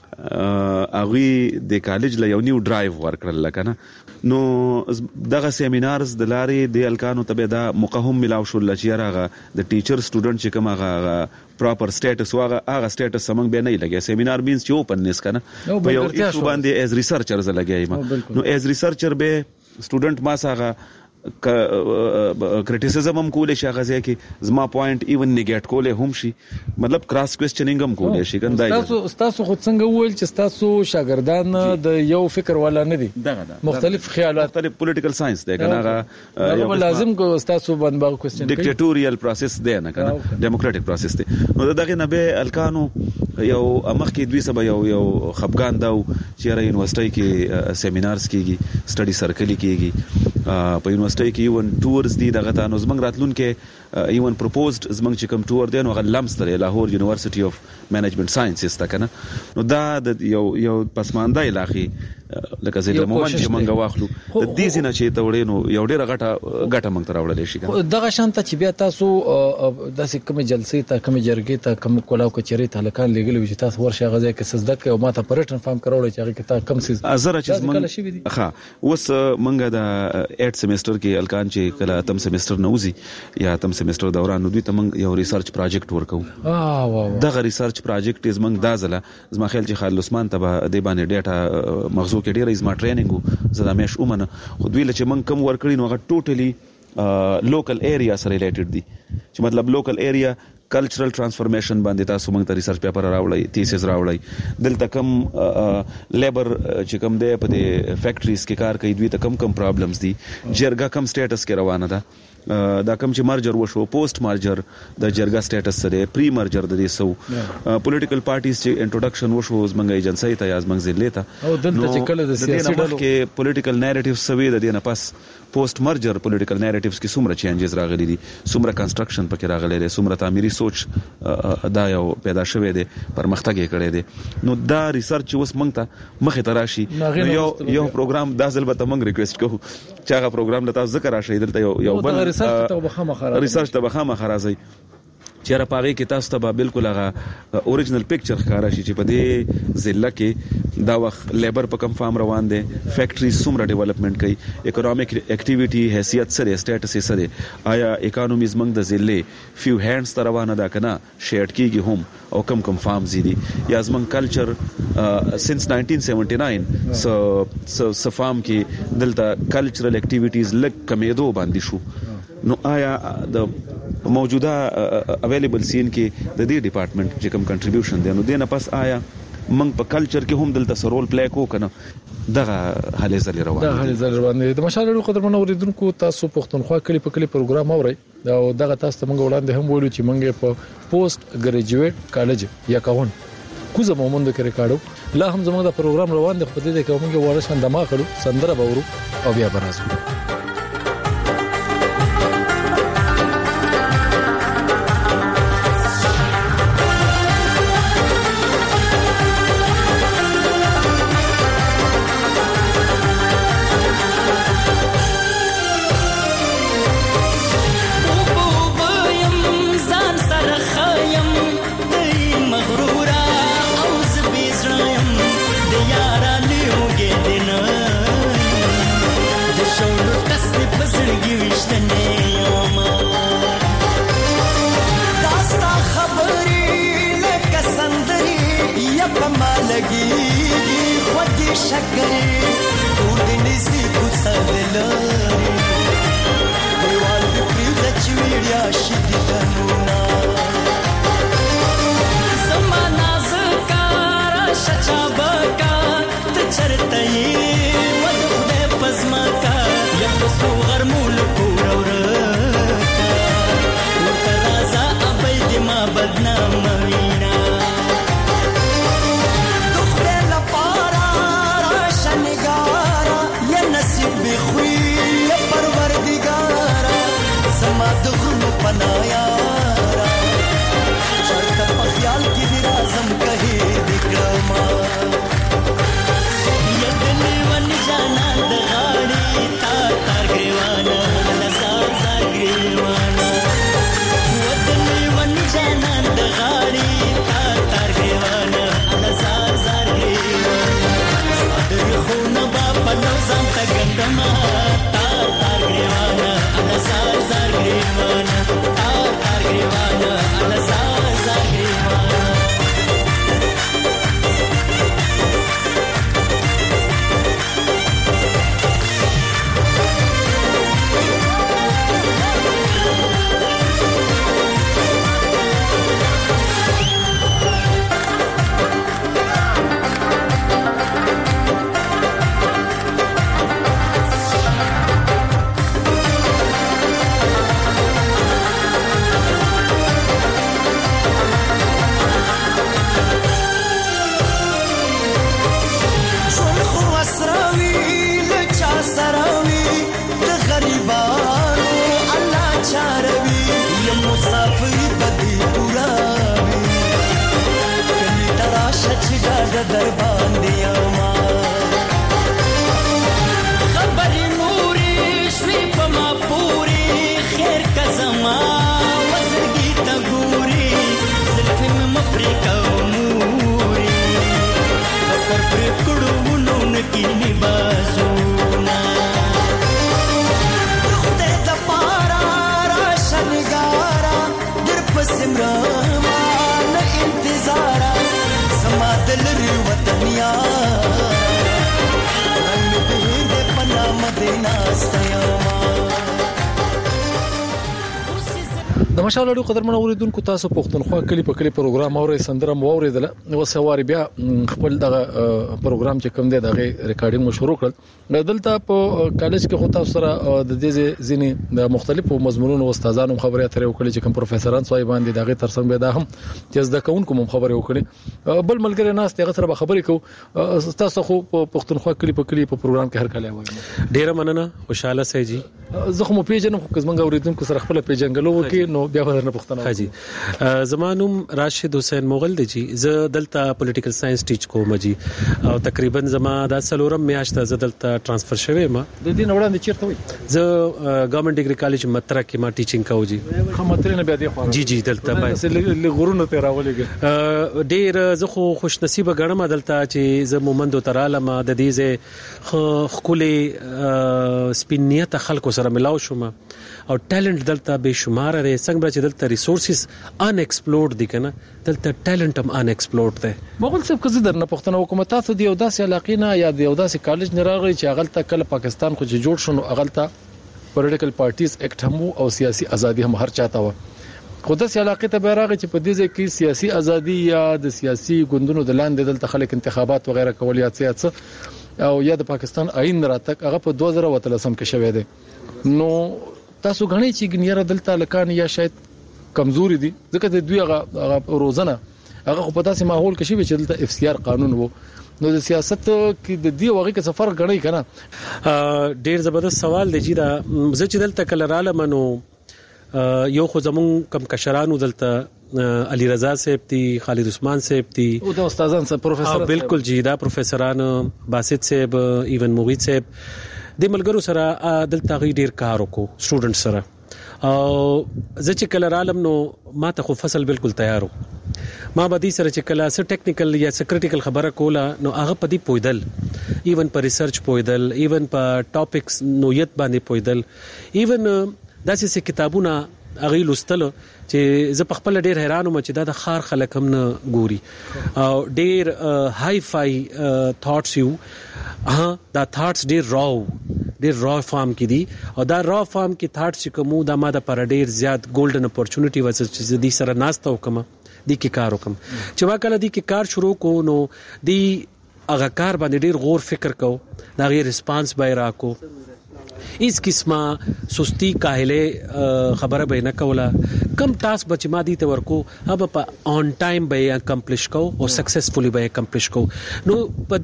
اغوی د کالج له یو نیو ډرایو ورکړل لکنه نو دغه سیمینارز د لارې د الکانو تبه دا مقهم ملاو شو لچې راغه د ټیچر سټوډنټ چې کوم هغه پراپر سټیټس واغه هغه سټیټس سمنګ به نه لګي سیمینار مینز چې اوپن نس کنه په یو ایشو باندې ایز ریسرچرز لګي نو ایز ریسرچر به سټوډنټ ما سره کریټیسزم هم کولې شي غزه کې زما پوینټ ایون نیګیټ کولې هم شي مطلب کراس کوېسچنینګ هم کولې شي ګندای تاسو تاسو خود څنګه وویل چې تاسو شاګردان د یو فکر والا نه دي مختلف خیالات مختلف پولیټیکل ساينس دی کنه هغه لازم کو تاسو باندې باغ کوېسچن ډیکټیټوریال پروسس دی نه کنه ډیموکراټک پروسس دی نو دغه نه به الکانو یو امخ کې دوی سبا یو یو خفقان دا چې را یونیورسيټي کې سیمینارز کیږي سټډي سرکل کیږي په یونیورسيټي کې ایون ټورز دي دغه تاسو زمنګ راتلون کې ایون پروپوزډ زمنګ چې کوم ټور دی نو غل لمس تر لاهور یونیورسيټي اف منیجمنت ساينسز تا کنه نو دا د یو یو پسمانده علاقې لکه زه مومن چې مونږ واخلو د دې ځنه چې ته وړې نو یو ډېر غټه غټه مونږ تر وړلې شي دغه شانته چې بیا تاسو داسې کوم جلسې ته کوم جرګې ته کوم کولاو کچري ته لکان لګل چې تاسو ورشه غځه کې سزده کوي او ماته پرټن فارم کراول چې هغه کې تا کم سیز ازره چې مونږ ښه اوس مونږ د اټ سیمستر کې الکان چې کله تم سیمستر نوزي یا تم سیمستر دوران نو دوی ته مونږ یو ریسرچ پروجیکټ ورکو اه واه دغه ریسرچ پروجیکټ از مونږ دازله زما خیال چې خالد عثمان ته د باندې ډیټا مغزو کې ډیره از ما ټریننګ زدا مېش اومنه خو دوی لچې مونږ کم ورکړی نو هغه ټوټلی لوکل ایریا سره ریلیټډ دي چې مطلب لوکل ایریا کلچرل ترانسفورمیشن باندې تاسو موږ ته ریسرچ پیپر راوړی تیسیس راوړی دلته کم لیبر چې کم دی په دې فیکټریز کې کار کوي دوی ته کم کم پرابلمز دي جرګه کم سټیټس کې روانه ده دا کوم چې مرجر وشو پوسټ مرجر د جرګه سټیټس سره پری مرجر د دې سو پولیټیکل پارټیز چې انټروډکشن وشو زمنګ ایجنسی ته یا زمنګ ضلع ته او دلته چې کله د سیاسي ډلو کې پولیټیکل نریټیو سوي د دې نه پس پوسټ مرجر پولیټیکل نریټیوز کې څومره چینجز راغلي دي څومره کنسټرکشن پکې راغلي دي څومره تعمیري سوچ دا یو پیدا شوی دی پرمختګ یې کړی دی نو دا ریسرچ اوس موږ ته مخې ته راشي یو یو پروګرام دا ځل به موږ ریکوست کوو چې هغه پروګرام لته ذکر راشي دلته یو یو بل ریسرچ ته بخامه خراب ریسرچ ته بخامه خرازي چیرې پاره کې تاسو ته بالکل هغه اوریجنل پکچر ښکارا شي چې په دې ضلع کې دا وخت لیبر په کم فارم روان دي فیکټریز څومره ډیولپمنٹ کوي اکونومیک اکټیویټي حیثیت سره سټیټس سره آیا اکانومیز موږ د ضلع فیو هینډز تر روانه ده کنه شیډ کیږي هم او کم کم فارمز دي یا زمنګ کلچر سینس نائنټین سیونټی ناین سو سو فارم کې دلته کلچرل اکټیویټیز لک کمیدو باندې شو نو آیا د موجوده اویلیبل سین کې د دې ډپارټمنټ چې کوم کنټریبیوشن دی نو دینه پس آیا موږ په کلچر کې هم دلته سرول پلی کو کنه دغه حالې زلي روان دي دغه حالې زلي روان دي د مشالو قدرمن اوریدونکو تاسو پښتونخوا کلی په کلی پروګرام اوري او دغه تاسو ته موږ وړاندې هم ویلو چې موږ په پوسټ ګریجویټ کالج یا کاون کوزه مومند کې ریکارډو لا هم زموږ د پروګرام روان دي په دې کې موږ ورسره دما کړو سندره باورو او بیا برازو شکرې ټول دې نږدې کوڅه دې لرې دیوال دې پرېږده چې ویړیا شي دیدنونه زما نازکه راشه چابکه ته چېرته یې و د خدای په ځمکه یم په څو غرمو له کوره ورکه ورته راځه ابۍ دې ما بدنامه وینا د خدای لپاره راشه نګاره یا نصیب بې خوی یا پروردګاره زما د غرونو پناه یاره چېرته په خیال کې دې راځم که هېر دې کړمه یا د لیون جانان د غاړې تا تار ګریوانه لزار زار ګریوانه و د لیون جانان د غاړې تا تار ګریوانه لزار زار ګریوانه زما د ریښونه به په نو ځان ته ګنډمه تار تار ګریوانه لزار زار ګریوانه تار تار ګریوانه لزار زار ګریوانه در باندې ما خبرې نورې شوې په ما پورې خیر که زما وزرګي ته ګورې زلفې مې مه پرې کوه مورې په سر پرې کړو ونو نه کینې بازونه د خدای دپاره راشه نګاره در پسې مرمه نه انتظاره زما دلري وطن یاره رنګ دې دې په نامه دې ناسته یمه د مشال اړیکو قدرمن اوریدونکو تاسو پښتونخوا کلی په کلی پروګرام اوري سندره مو اوریدله نو سواری بیا خپل دغه پروګرام چې کوم دی دغه ریکارډینګ مو شروع کړل دلته په کالج کې خو تاسو سره د دې ځینې د مختلفو مضمونونو استادانو خبرې اترې وکړي چې کوم پروفیسوران صاحب باندې دغه ترڅنګ به دا هم چې زده کوونکو هم خبرې وکړي بل ملګری ناس ته سره خبرې کو تاسو خو پښتونخوا کلی په کلی په پروګرام کې هر کله وایي ډیره مننه خوشاله سي جی زه خو مو پیژنم خو زمونږ اوریدونکو سره خپل پیژنګلو وکي نو بیا ورنه پښتنه حاجی زمانوم راشد حسین مغل دی جی زه دلته پولیټیکل ساينس ټیچ کوم جی او تقریبا زما د سلورم میاشت زه دلته ترانسفر شوم ما د دې وړاندې چیرته وي زه ګورنمنت ډیګري کالج مترا کې ما ټیچینګ کوم جی خو مترا نه بیا دی خو جی جی دلته بای لغورونو ته راولېګ ډیر زه خو خوش نصیب غړم دلته چې زه مومندو تراله ما د دې زه خولي سپینیت خلکو سره ملاو شوم او ټالنت دلته به شمار لري څنګه چې دلته ریسورسز ان ایکسپلورډ دي کنه دلته ټالنت هم ان ایکسپلورډ ده مغول څه کزه درنه پښتنه حکومت تاسو دی یو داسې علاقې نه یا دی یو داسې کالج نه راغلی چې اغلته کله پاکستان خو چې جوړ شونه اغلته پولیټیکل پارټیز اکټ هم او سیاسي ازادي هم هر چاته و خو داسې علاقې ته بیرغه چې په دې ځای کې سیاسي ازادي یا د سیاسي ګوندونو د لاندې دلته خلک انتخابات وغیرہ کول یا څه او یا د پاکستان آئین راتک هغه په دوه زره وتلسم کې شوې ده نو تاسو غنی چې ګنیره دلته لکان یا شاید کمزوري دي ځکه د دوی هغه روزنه هغه په داسې ماحول کې شي چې دلته اف سی آر قانون وو نو د سیاست کې د دې وغه کې سفر غنی کنه ډیر زبردست سوال دی چې دا زه چې دلته کله رااله منو یو خو زمون کم کشرانو دلته علي رضا صاحب دي خالد عثمان صاحب دي او د استادان سره پروفیسور بالکل جی دا پروفیسوران باسط صاحب ایون موغید صاحب د ملګرو سره دلته غي ډیر کار وکړو سټوډنټ سره او زه چې کله عالم نو ما ته خو فصل بالکل تیارو ما به دې سره چې کله س ټیکنیکل یا س کریټیکل خبره کوله نو هغه په دې پویدل ایون پر ریسرچ پویدل ایون په ټاپکس نویت باندې پویدل ایون داسې کتابونه اغه لستل چې زه په خپل ډیر حیران وم چې دا د خار خلک هم نه ګوري او ډیر هاي فاي ثاټس یو ها دا ثاټس ډیر راو ډیر را فارم کې دي او دا را فارم کې ثاټس کوم دا ماده پر ډیر زیات ګولډن اپورچونټي وځي چې دې سره ناسته وکم دې کې کار وکم چې ما کله دې کې کار شروع کو نو دې هغه کار باندې ډیر غور فکر کو دا غیر ریسپانس به راکو اس قسمه سستی کاهله خبره به نه کوله کم ټاسک بچ ما دي ته ورکو هغه په اون ټایم به اکمپلیش کو او سکسسفلی به اکمپلیش کو نو په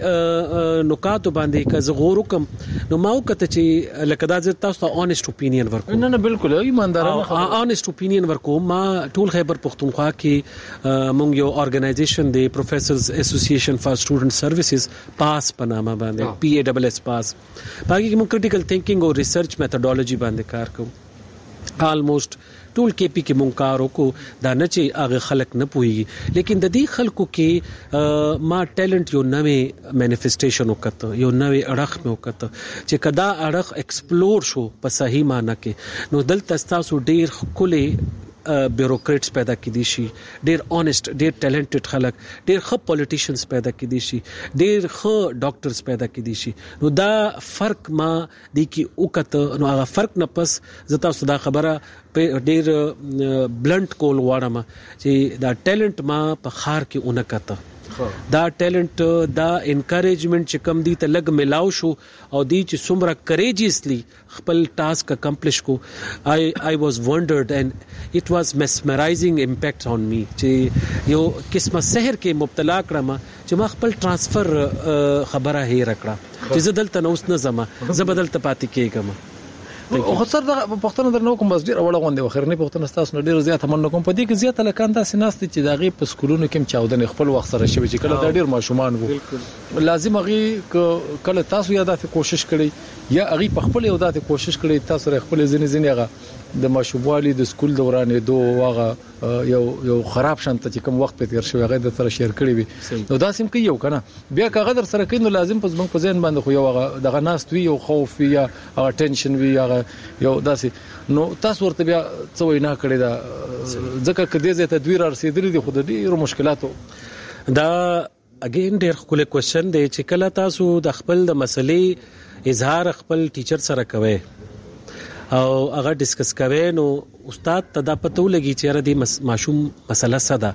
دې نکات باندې که زه غور وکم نو ما وکړه چې لکه دا زه تاسو ته اونست اپینین ورکو نه نه بالکل ایماندارانه اونست اپینین ورکو ما ټول خیبر پختونخوا کې مونږ یو ارګنایزیشن دی پروفیسرز اسوسییشن فار سټوډنټ سرویسز پاس په نامه باندې پی ای ډبل ایس پاس باقي کې مونږ کریټیکل تھنکینګ او ریسرچ میتھډالوجي باندې کار کوو آلموست ټول کې پی کې مونږ کار وکړو دا نه چې هغه خلک نه پويږي لیکن د دې خلکو کې ما ټیلنٹ یو نوې مانیفیسټیشن وکړ یو نوې اړخ مې وکړ چې کدا اړخ ایکسپلور شو په صحیح معنی کې نو دلته تاسو ډیر خولي بیوروکریټس پیدا کړي شي ډیر اونست ډیر ټیلنټډ خلک ډیر ښه پولیټیشنز پیدا کړي شي ډیر ښه ډاکټرز پیدا کړي شي نو دا فرق ما د کی وکړه نو هغه فرق نه پس زتا صدا خبره په ډیر بلنټ کول واړم چې دا ټیلنٹ ما په خار کې اونکته دا ټیلنٹ دا انکریجمنٹ چې کم دي ته لګ ملاو شو او دی چې څومره کریجیسلی خپل ټاسک اکمپلیش کو آی آی واز ونډرډ اینڈ اٹ واز میسمرایزینګ امپیکټ آن می چې یو قسمه سحر کې مبتلا کړم چې ما خپل ترانسفر خبره هي رکړه چې زه دلته نو اوس نه زما زه بدلته پاتې کېږم خو سر د پښتون درنو کوم بس ډیر وړه غونډه وخرنی پښتون تاسو ډیر زیات مننه کوم په دې کې زیات لکان تاسو ناست چې دا غي په سکولونو کې چاودنې خپل وخت سره شوی چې کله دا ډیر ماشومان وو لازم غي کله تاسو یاد ته کوشش کړئ یا غي په خپل یو داته کوشش کړئ تاسو خپل ځینې ځینې هغه د ماشوموالي د سکول دورانې دوه هغه یو یو خراب شانته چې کوم وخت په تیر شوی هغه د سره شیر کړی وي نو دا سم کې یو کنه بیا کاغه در سره کینو لازم پس موږ په ځین باندې خو یو هغه دغه ناست وی یو خوف یا هغه ټینشن وی هغه یو داسې نو تاسو ورته بیا څه وینا کړی دا ځکه کدی زه ته دوی را رسیدلې دي خو د ډیرو مشکلاتو دا اگین ډیر خپل کوېشن دی چې کله تاسو د خپل د مسلې اظهار خپل ټیچر سره کوي او هغه ډیسکس کوي نو استاد ته دا پته ولګي چې را دي ماشوم مسله صدا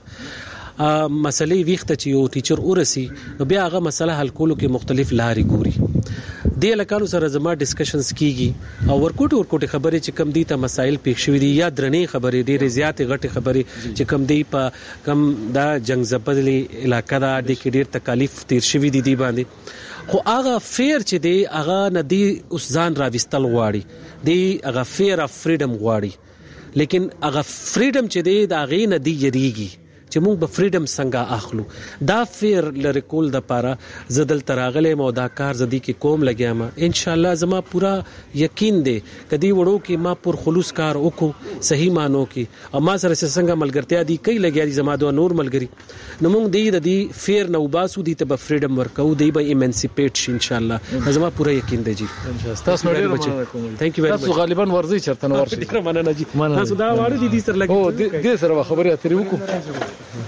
مسلې ویخته چې یو ټیچر ورسي نو بیا هغه مسله حل کولو کې مختلف لارې ګوري د لکانو سره زما ډیسکشنز کیږي او ورکوټ ورکوټ خبرې چې کم دي ته مسایل پیښ شوي دي یا درنې خبرې ډېرې زیاتې غټې خبرې چې کم دي په کم دا جنگ زبدلي علاقې دا د کې ډېر تکالیف تیر شوي دي دی باندې خو هغه فیر چې دی هغه ندی اوس ځان راوستل غواړي دی هغه فیر اف فریډم غواړي لیکن هغه فریډم چې دی دا غي ندی یریږي چې موږ به فریډم څنګه اخلو دا فیر لری کول د پاره زدل تراغله مو دا کار زدي کې کوم لګیام ان شاء الله زما پورا یقین دی کدی وړو کې ما پر خلوص کار وکړو صحیح مانو کې او ما سره څنګه ملګرتیا دي کای لګیا دي زما دوه نور ملګری نو موږ دی د دې فیر نو باسو دي ته به فریډم ورکو دی به ایمنسیپیټ شي ان شاء الله زما پورا یقین دی جی تاسو ډیر بچی ثانک یو ویری تاسو غالبا ورزي چرته نو ورشي ډیر مننه جی تاسو دا واړه دي دي سره لګي او دې سره خبرې اترې وکړو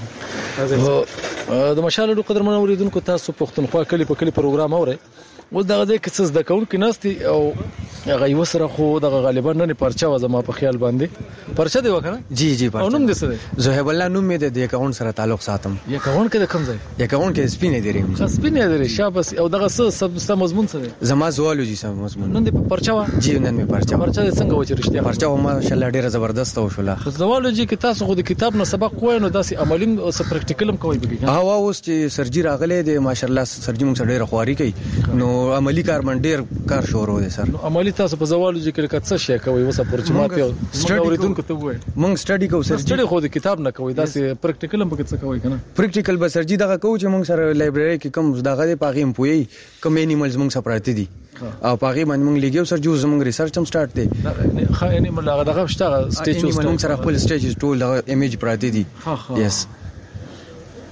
د مشال له قدر منو اوریدونکو تاسو پښتونخوا کلی په کلی پروګرام اورئ اوس دغه د کیسز د کون کې ناستي او هغه یو سره خو د غالبا نه پرچا و زما په خیال باندې پرچا دی وکنه جی جی او نوم دې څه زهيب الله نوم مې د اکاونټ سره تعلق ساتم اکاونټ کې د کوم ځای اکاونټ کې سپینې دی ریم سپینې دی شابه او دغه څه سم مضمون څه زما زوالوجي سم مضمون نن دې پرچا و جی نن مې پرچا پرچا څنګه و چې رښتیا پرچا ما شاء الله ډیره زبردست او شولا زوالوجي کې تاسو خو د کتاب نه سبق وای نو داسې عملی او څه پریکټیکلم کوي بګی ها اوس چې سرجری راغله د ماشاء الله سرجری موږ سره ډیره خواري کوي نو عملی کار من ډیر کار شروع دي سر نو عملی تاسو په زوالوجي کې څه شي کوي وسه پرچمات یو اوریدونکو ته وای موږ سټډي کوو سر سټډي خو د کتاب نه کوي داسې پریکټیکل هم پکې څه کوي کنه پریکټیکل به سرجی دغه کوو چې موږ سره لایبرری کې کوم دغه پاغي هم پوي کوم انیملز موږ سره پراته دي او پاغي باندې موږ لګیو سر جو زموږ ریسرچ هم سٹارټ دي خا انیمل هغه دغه شته سټیچز موږ سره خپل سټیچز ټول دغه ایمیج پراته دي یس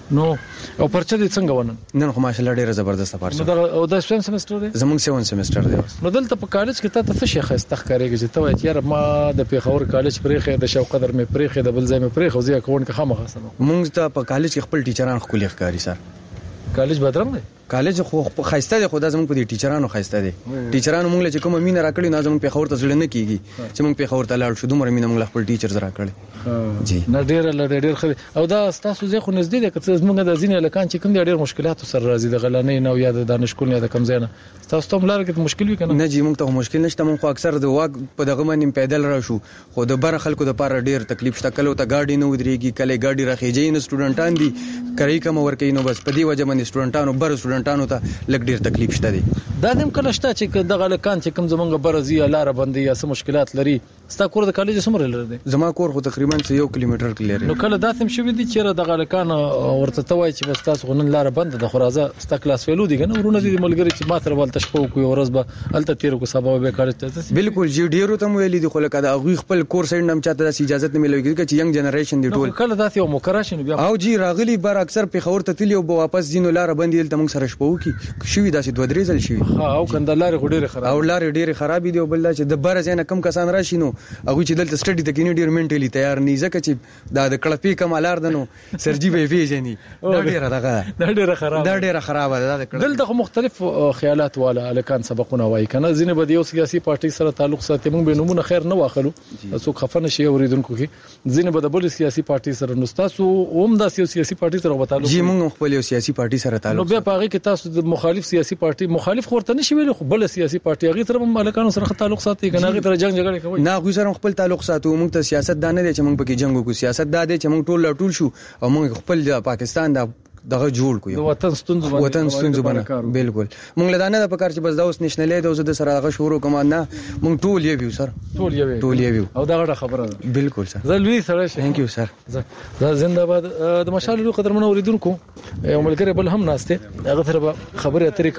نو او پرچه دې څنګه ونن نن خو ماشاءالله ډیره زبردست پرچه نو دا او د سیم سمستر دی زمونږ سیون سمستر دی نو دلته په کالج کې ته څه شي خسته ښکارېږي چې ته وایې یاره ما د پیښور کالج پرېښې د شوق قدر مې پرېښې د بل ځای مې پرېښې خو زه اکاونټ کې خامخا سمه مونږ ته په کالج کې خپل ټیچران ښکلي ښکاري سر کالج بدرنګ دی کالج خو خاصته دي خدا زموږ په دې ټیچرانو خاصته دي ټیچرانو موږ له کوم مینه راکړي نه زموږ په خور ته ځل نه کیږي چې موږ په خور ته لاړ شو دومره مینه موږ خپل ټیچرز راکړي جی نه ډیر ډیر ډیر خو او دا تاسو زه خو نږدې ده چې زموږ د ځینې لکان چې کوم ډیر مشکلات سره راځي د غلانې نو یا د دانشکول یا د کم ځای نه تاسو ته ملار کې مشکل وي کنه نه جی موږ ته مشکل نشته موږ خو اکثر د واک په دغه باندې پیدل راشو خو د بار خلکو د پاره ډیر تکلیف شته کله ته گاډي نه ودرېږي کله گاډي راخېږي نه سټوډنټان دي کرای کوم ورکې نو بس په دې وجه باندې سټوډنټانو بر سټوډنټانو ته لګ ډیر تکلیف شته دي دا هم کله شته چې دغه لکان چې کوم زمونږ برزي لار باندې یا څه مشکلات لري ستا کور د کالج څومره لري دی زما کور خو تقریبا یو کیلومتر کې لري نو کله دا هم شوی دي چې دغه لکان ورته توای چې بس تاسو غنن لار بند د خرازه ستا کلاس فیلو دي کنه ورونه دي ملګری چې ماتره ول تشپو کوي ورځ به الته تیر کو سبب به کار ته بالکل جی ډیرو ته ویلي دي خو لکه دا غوي خپل کور سایډ نم چاته د اجازه نه ملوي چې ینګ جنریشن دی ټول کله دا یو مکراشن بیا او جی راغلی بار اکثر په خور ته تلی او واپس دینو لار باندې ته موږ سره شپو کی شوی داسې دوه درې ځل شوی ها او کندلار غډيره خراب او لار ډیره خراب دي او بل چې د بار ځای نه کم کسان راشي نو هغه چې دلته سټډي ته کینی ډیر منټلی تیار نه ځکه چې دا د کلپی کمالار دنو سرجی به پیژني دا ډیره دغه دا ډیره خراب دا ډیره خراب ده دلته مختلف خیالات والا الکان سبقونه وای کنه ځینې به یو سیاسي پارټي سره تعلق ساتي موږ به نمونه خیر نه واخلو څوک خفنه شي اوریدونکو کې ځینې به د بل سیاسي پارټي سره نو تاسو هم د سیاسي پارټي سره تعلق جی موږ خپل یو سیاسي پارټي سره تعلق نو بیا په هغه کې تاسو د مخالف سیاسي پارټي مخالف خورته نشي ویل خو بل سیاسي پارټي هغه سره هم الکانو سره تعلق ساتي کنه هغه سره جنگ جګړه کوي نه غو سره خپل تعلق ساتو موږ ته سیاست دانه دي چې موږ پکې جنگ وکړو سیاست دا دي چې موږ ټول ټول شو او موږ خپل پاکستان دا دغه جوړ کو یو وطن ستونزو باندې وطن ستونزو باندې بالکل مونږ لدانه د پکار چې بس دا اوس نشنل دی او زه د سره هغه شروع کوم نه مونږ ټول یو سر ټول یو ټول یو او دا غټه خبره ده بالکل سر زه لوی سره شه ثانک یو سر زه زنده باد د مشال لو قدر من اوریدونکو یو ملګری بل هم ناشته هغه سره خبره اترې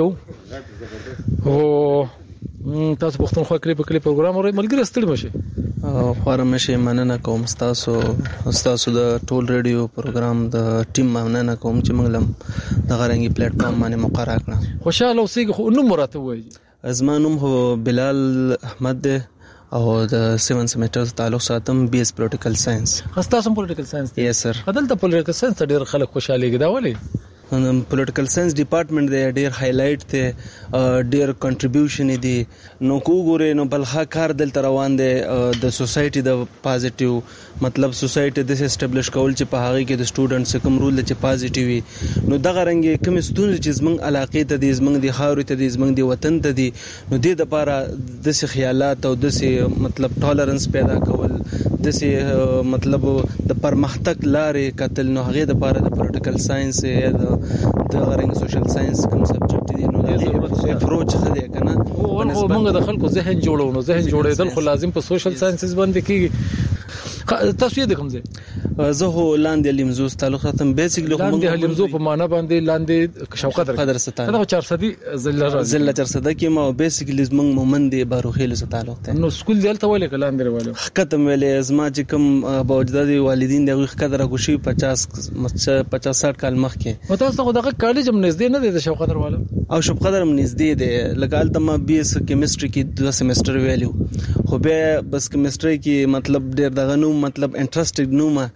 کو او تاسو پښتونخوا کلی په کلی پروګرام اورئ ملګری ستړي مشه خورم شي مننه کوم تاسو تاسو د ټول ریډیو پروګرام د ټیم مننه کوم چې موږ لم د غرنګي پلیټ فارم باندې مقرره کړه خوشاله اوسئ خو نو مراتب وایي زما نوم هو بلال احمد او د سیون سیمسټر تعلق ساتم بي اس پولیټیکل ساينس خاصه سم پولیټیکل ساينس دی یس سر عدالت پولیټیکل ساينس ډېر خلک خوشاله دي دا ولي پولیټیکل ساينس ډپارټمنټ دی ډیر هایلایټ ته ډیر کنټریبیوشن دی نو کو ګوره نو بلخا کار دلته روان دی د سوسايټي د پازیټیو مطلب سوسايټي د اسټابلیش کول چې په هغه کې د سټوډنټس کوم رول چې پازیټیو وي نو دغه رنګ کوم ستونزې چې زمنګ علاقې ته د زمنګ د خاورې ته د زمنګ د وطن ته دي نو د لپاره د څه خیالات او د څه مطلب ټالرنس پیدا کول د څه مطلب د پرمختګ لارې کتل نو هغه د لپاره د پولیټیکل ساينس یا د د غرنګ سوشل ساينس کوم سبجیکټ دي نو د اپروچ خدای کنه او موږ د خلکو ذهن جوړو نو ذهن جوړېدل خو لازم په سوشل ساينسز باندې کیږي تاسو یې د کوم ځای زه هو لاندې لیمزو تعلق ساتم بیسیکلی خو موږ لیمزو په معنا باندې لاندې شوکت قدر ستاره دا چار صدی زله زله چار صدی کې ما بیسیکلی موږ مومند باروخیل سره تعلق ته نو سکول دلته ولې کلاندې والو ختم ویلې زما چې کوم باوجداد والدین دغه قدر غوشي پچاس پچاس ساठ کال مخکې او تاسو خو دغه کالج هم نږدې نه دی د شوکت والو او شپ قدر هم نږدې دی لکه الته ما بي اس کیمستري کې دوه سیمستر ویلو خو به بس کیمستري کې مطلب ډېر دغه نو مطلب انټرېستډ نو ما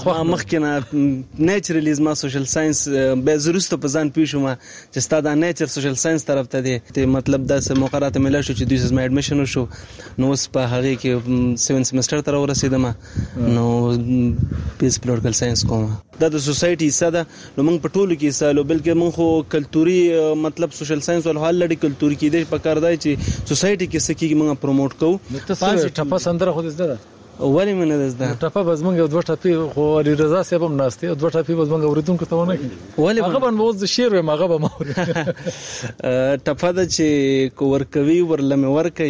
مخکنه نیچرلیز ما سوشل ساينس به زروست په ځان پیښو ما چې ستاسو د نیچر سوشل ساينس طرف ته دی ته مطلب د سم مقررات مله شو چې دوی سم اډمیشن وشو نو اوس په هغه کې سیون سیمستر تر ورسېدم نو پیس پولیټیکل ساينس کوم دا د سوسايټي ساده نو موږ په ټولو کې سالو بلکې موږ خو کلتوري مطلب سوشل ساينس ول حل لري کلتوري کې د پکار دی چې سوسايټي کې سکیږي موږ پروموټ کوو تاسو ټپه سندره خو دې ده ولی منه ده ټپه بزمنګ یو دوه ټپه خو رضا صاحب هم ناشته دوه ټپه بزمنګ اوریدونکو ته ونه کی ولی هغه باندې وځ شیر هغه به مور ټپه د چې کو ورکوي ورلمه ورکي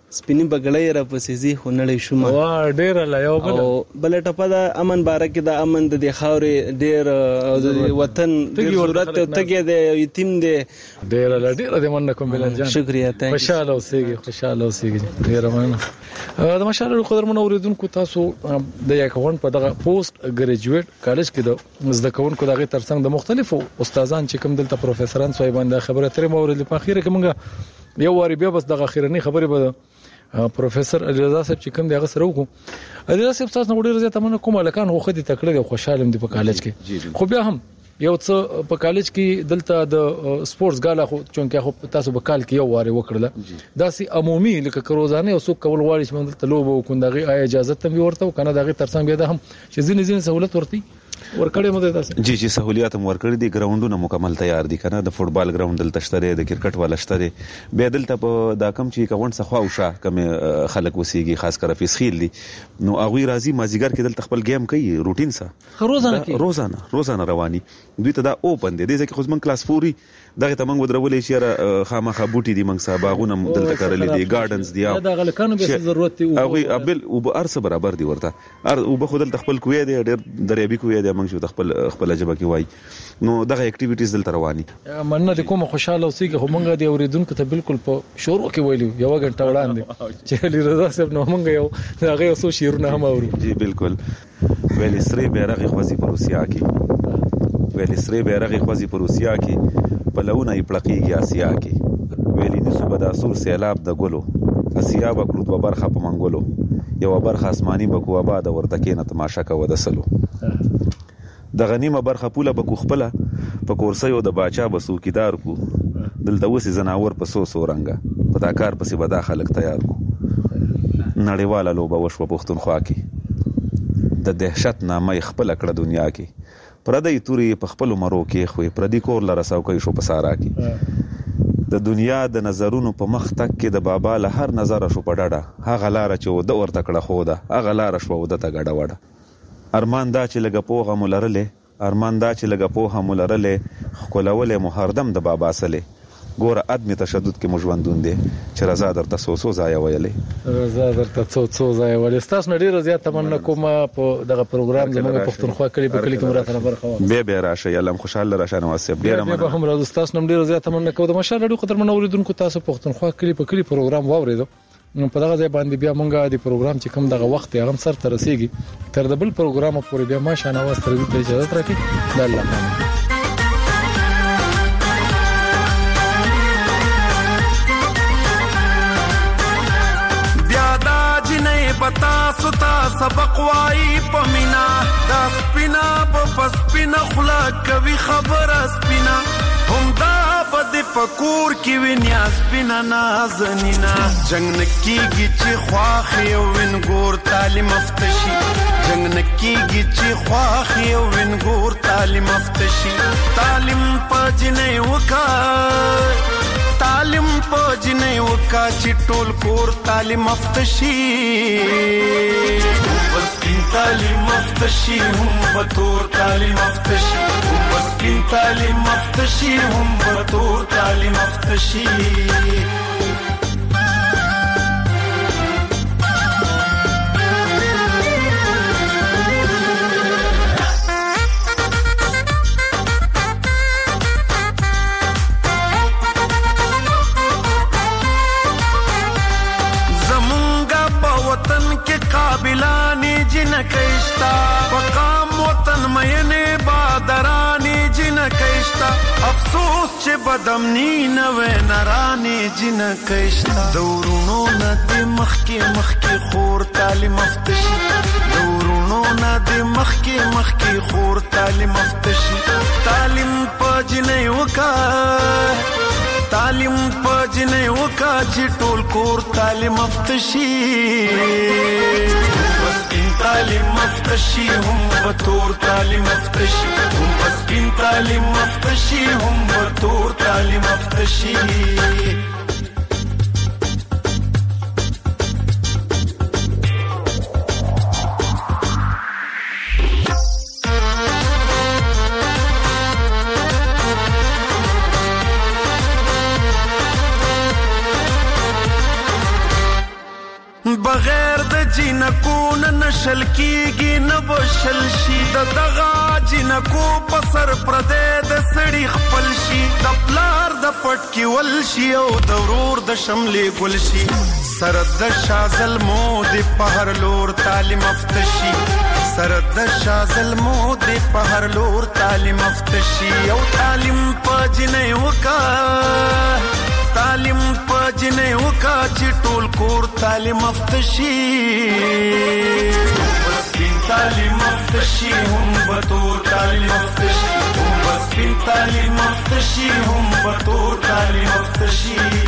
سپینی بغړې را پسې زی خنړې شوم وا ډیر لا یو بل بل ټپه د امن بارک د امن د خاورې ډیر د وطن ډیر ضرورت ته د یتیم دی ډیر لا ډیر د من کوم بلل جان شکریا ته خوشاله اوسېږي خوشاله اوسېږي ډیر مننه د مشال قدرمن اوریدونکو تاسو د یکون په دغه پوسټ ګریجویټ کالج کې د زده کوونکو دغه ترڅنګ د مختلفو استادان چې کوم دلته پروفیسوران صاحبان د خبره ترې مورید په اخیره کې موږ یو واری بیا بس دغه اخیرنی خبره به پروفیسور علي رضا صاحب چې کوم دی هغه سره وکړو علي رضا صاحب تاسو نو ډیر زیات مننه کوم لکان خو خدي تکړه خوشاله دي په کالج کې خو بیا هم یو څه په کالج کې دلته د سپورتس غالا خو چونکه خو تاسو په کال کې یو واره وکړه دا سي عمومي لکه روزانه او څوک کول غواړي چې دلته لوب وکوندغه اجازه تم ورته کنه دغه ترڅنګ بیا د هم چې ځینې ځینې سہولت ورتي ورکړې مو ده جی جی سہولیات هم ورکړې دي ګراوندونه مکمل تیار دي کنه د فوټبال ګراوند دلته شته د کرکټ والا شته دي به دلته په دا کم چې کوون څه خوا او شا کم خلک وسیږي خاص کر فیس خیل دي نو هغه راځي مازیګر کې دلته خپل گیم کوي روټین سره روزانه کې روزانه روزانه رواني دوی ته دا اوپن دي د ځکه خو زمون کلاس فوري دغه ته موږ درولې چې خامخا بوټي دي موږ صاحب باغونه دلته کړلې دي ګارډنز دي دا غلکانو به ضرورت دی او ابل او ارس برابر دي ورته ار او به خپل خپل کوی دي ډېر دریابي کوی دي موږ خپل خپل جبه کې وای نو دغه اکټیویټیز دلته رواني مننه د کومه خوشاله اوسېږي خو موږ د اوریدونکو ته بالکل په شروع کې ویلو یو غنټه وړاندې چې علي رضا صاحب نو موږ یو هغه اوسو شیرونه هم اورو جی بالکل ویل سری بیرغ خوځي په روسیا کې ویل سری بیرغ خوځي په روسیا کې په لونه یې پړقېږي آسیا کې ویلې د صبح د اسور سیلاب د ګلو اسیا به کړو دوه برخه په منګولو یو برخه آسماني بکو آباد ورته کې نه تماشا کوه د سلو د غنیمه برخه پوله بکو خپل په کورسیو د باچا بسوکیدار کو دلته وسی زناور په سو سو رنګه په دا کار پسې به دا خلک تیار کو نړیواله لوبه وشوه پښتونخوا کې د دهشت نامه خپل کړه دنیا کې پردی توري په خپل مرو کې خو پردی کور لره ساو کوي شو په سارا کې د دنیا د نظرونو په مخ تک کې د بابا له هر نظر شو پډړه هغه لار چې د ورته کړه خو ده هغه لار شو د ته غډه وړه ارمان دا چې لګ پوغه مولرلې ارمان دا چې لګ پوغه مولرلې خولولې محردم د بابا سره ګوره ادمي تشدد کې مجوندون دي چې رضا درته سو سو ځای ویلې رضا درته سو سو ځای ویلې تاسو ډیر زیات تمنا کوم په دغه پروګرام زموږ پښتونخوا کلی په کلی کې مراتب برخه به به راشه یلم خوشاله راشه نو واسه ډیر مننه به هم راځو تاسو نم ډیر زیات تمنا کوم د مشال ډیر قدر من اوریدونکو تاسو پښتونخوا کلی په کلی پروګرام واوریدو په دغه ځای باندې بیا مونږه د پروګرام چې کوم دغه وخت هغه سر ته رسیدي تر د بل پروګرام پورې بیا ما شانه واستر دې اجازه راکړي د الله پتا ستا سبق وای پمینا دا سپینا په پسپینا خلا کوي خبر سپینا هم دا بد پکور کی وینیا سپینا نازنینا جنگ نکیږي چې خواخي او وینګور تعلیم افتشي جنگ نکیږي چې خواخي او وینګور تعلیم افتشي تعلیم پجنې وکا تعلیم پجنې وکا چې ټول کور تعلیم افتشي بس کین تعلیم افتشي هم بطور تعلیم افتشي بس کین تعلیم افتشي هم بطور تعلیم افتشي قابلانی جن کشتا مقام وطن مینه بادرانی جن کشتا افسوس چې بدمنی نوې نرانی جن کشتا دورونو ند مخکی مخکی خور تعلیم افتشي دورونو ند مخکی مخکی خور تعلیم افتشي تعلیم پجنې وکا تعلیم پجنې وکا چې ټول کور تعلیم افتشي بس کین تعلیم افتشي هم بطور تعلیم افتشي بس کین تعلیم افتشي هم بطور تعلیم افتشي بغیر د جنکو نه نشل کیږي نه بشل شي د دغه جنکو په سر پردې د سړي خپل شي د پلار د پټ کې ول شي او د ورور د شملې ګل شي سرد د شازل مو د پهر لور تعلیم افتشي سرد د شازل مو د پهر لور تعلیم افتشي او تعلیم په جنې وکا تعلیم په جنې وکا چې ټول کور تعلیم افتشي بس بین تعلیم افتشي هم بطور تعلیم افتشي هم بس بین تعلیم افتشي هم بطور تعلیم افتشي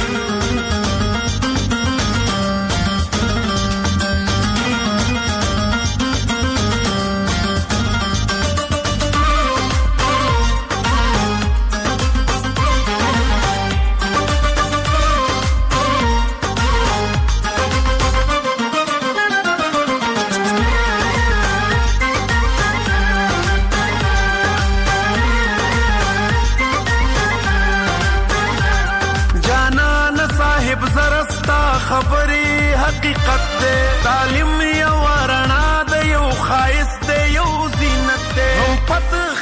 خبري حقیقت دے تعلیم یو ورنا دے یو خایس دے یو زینت دے هم پت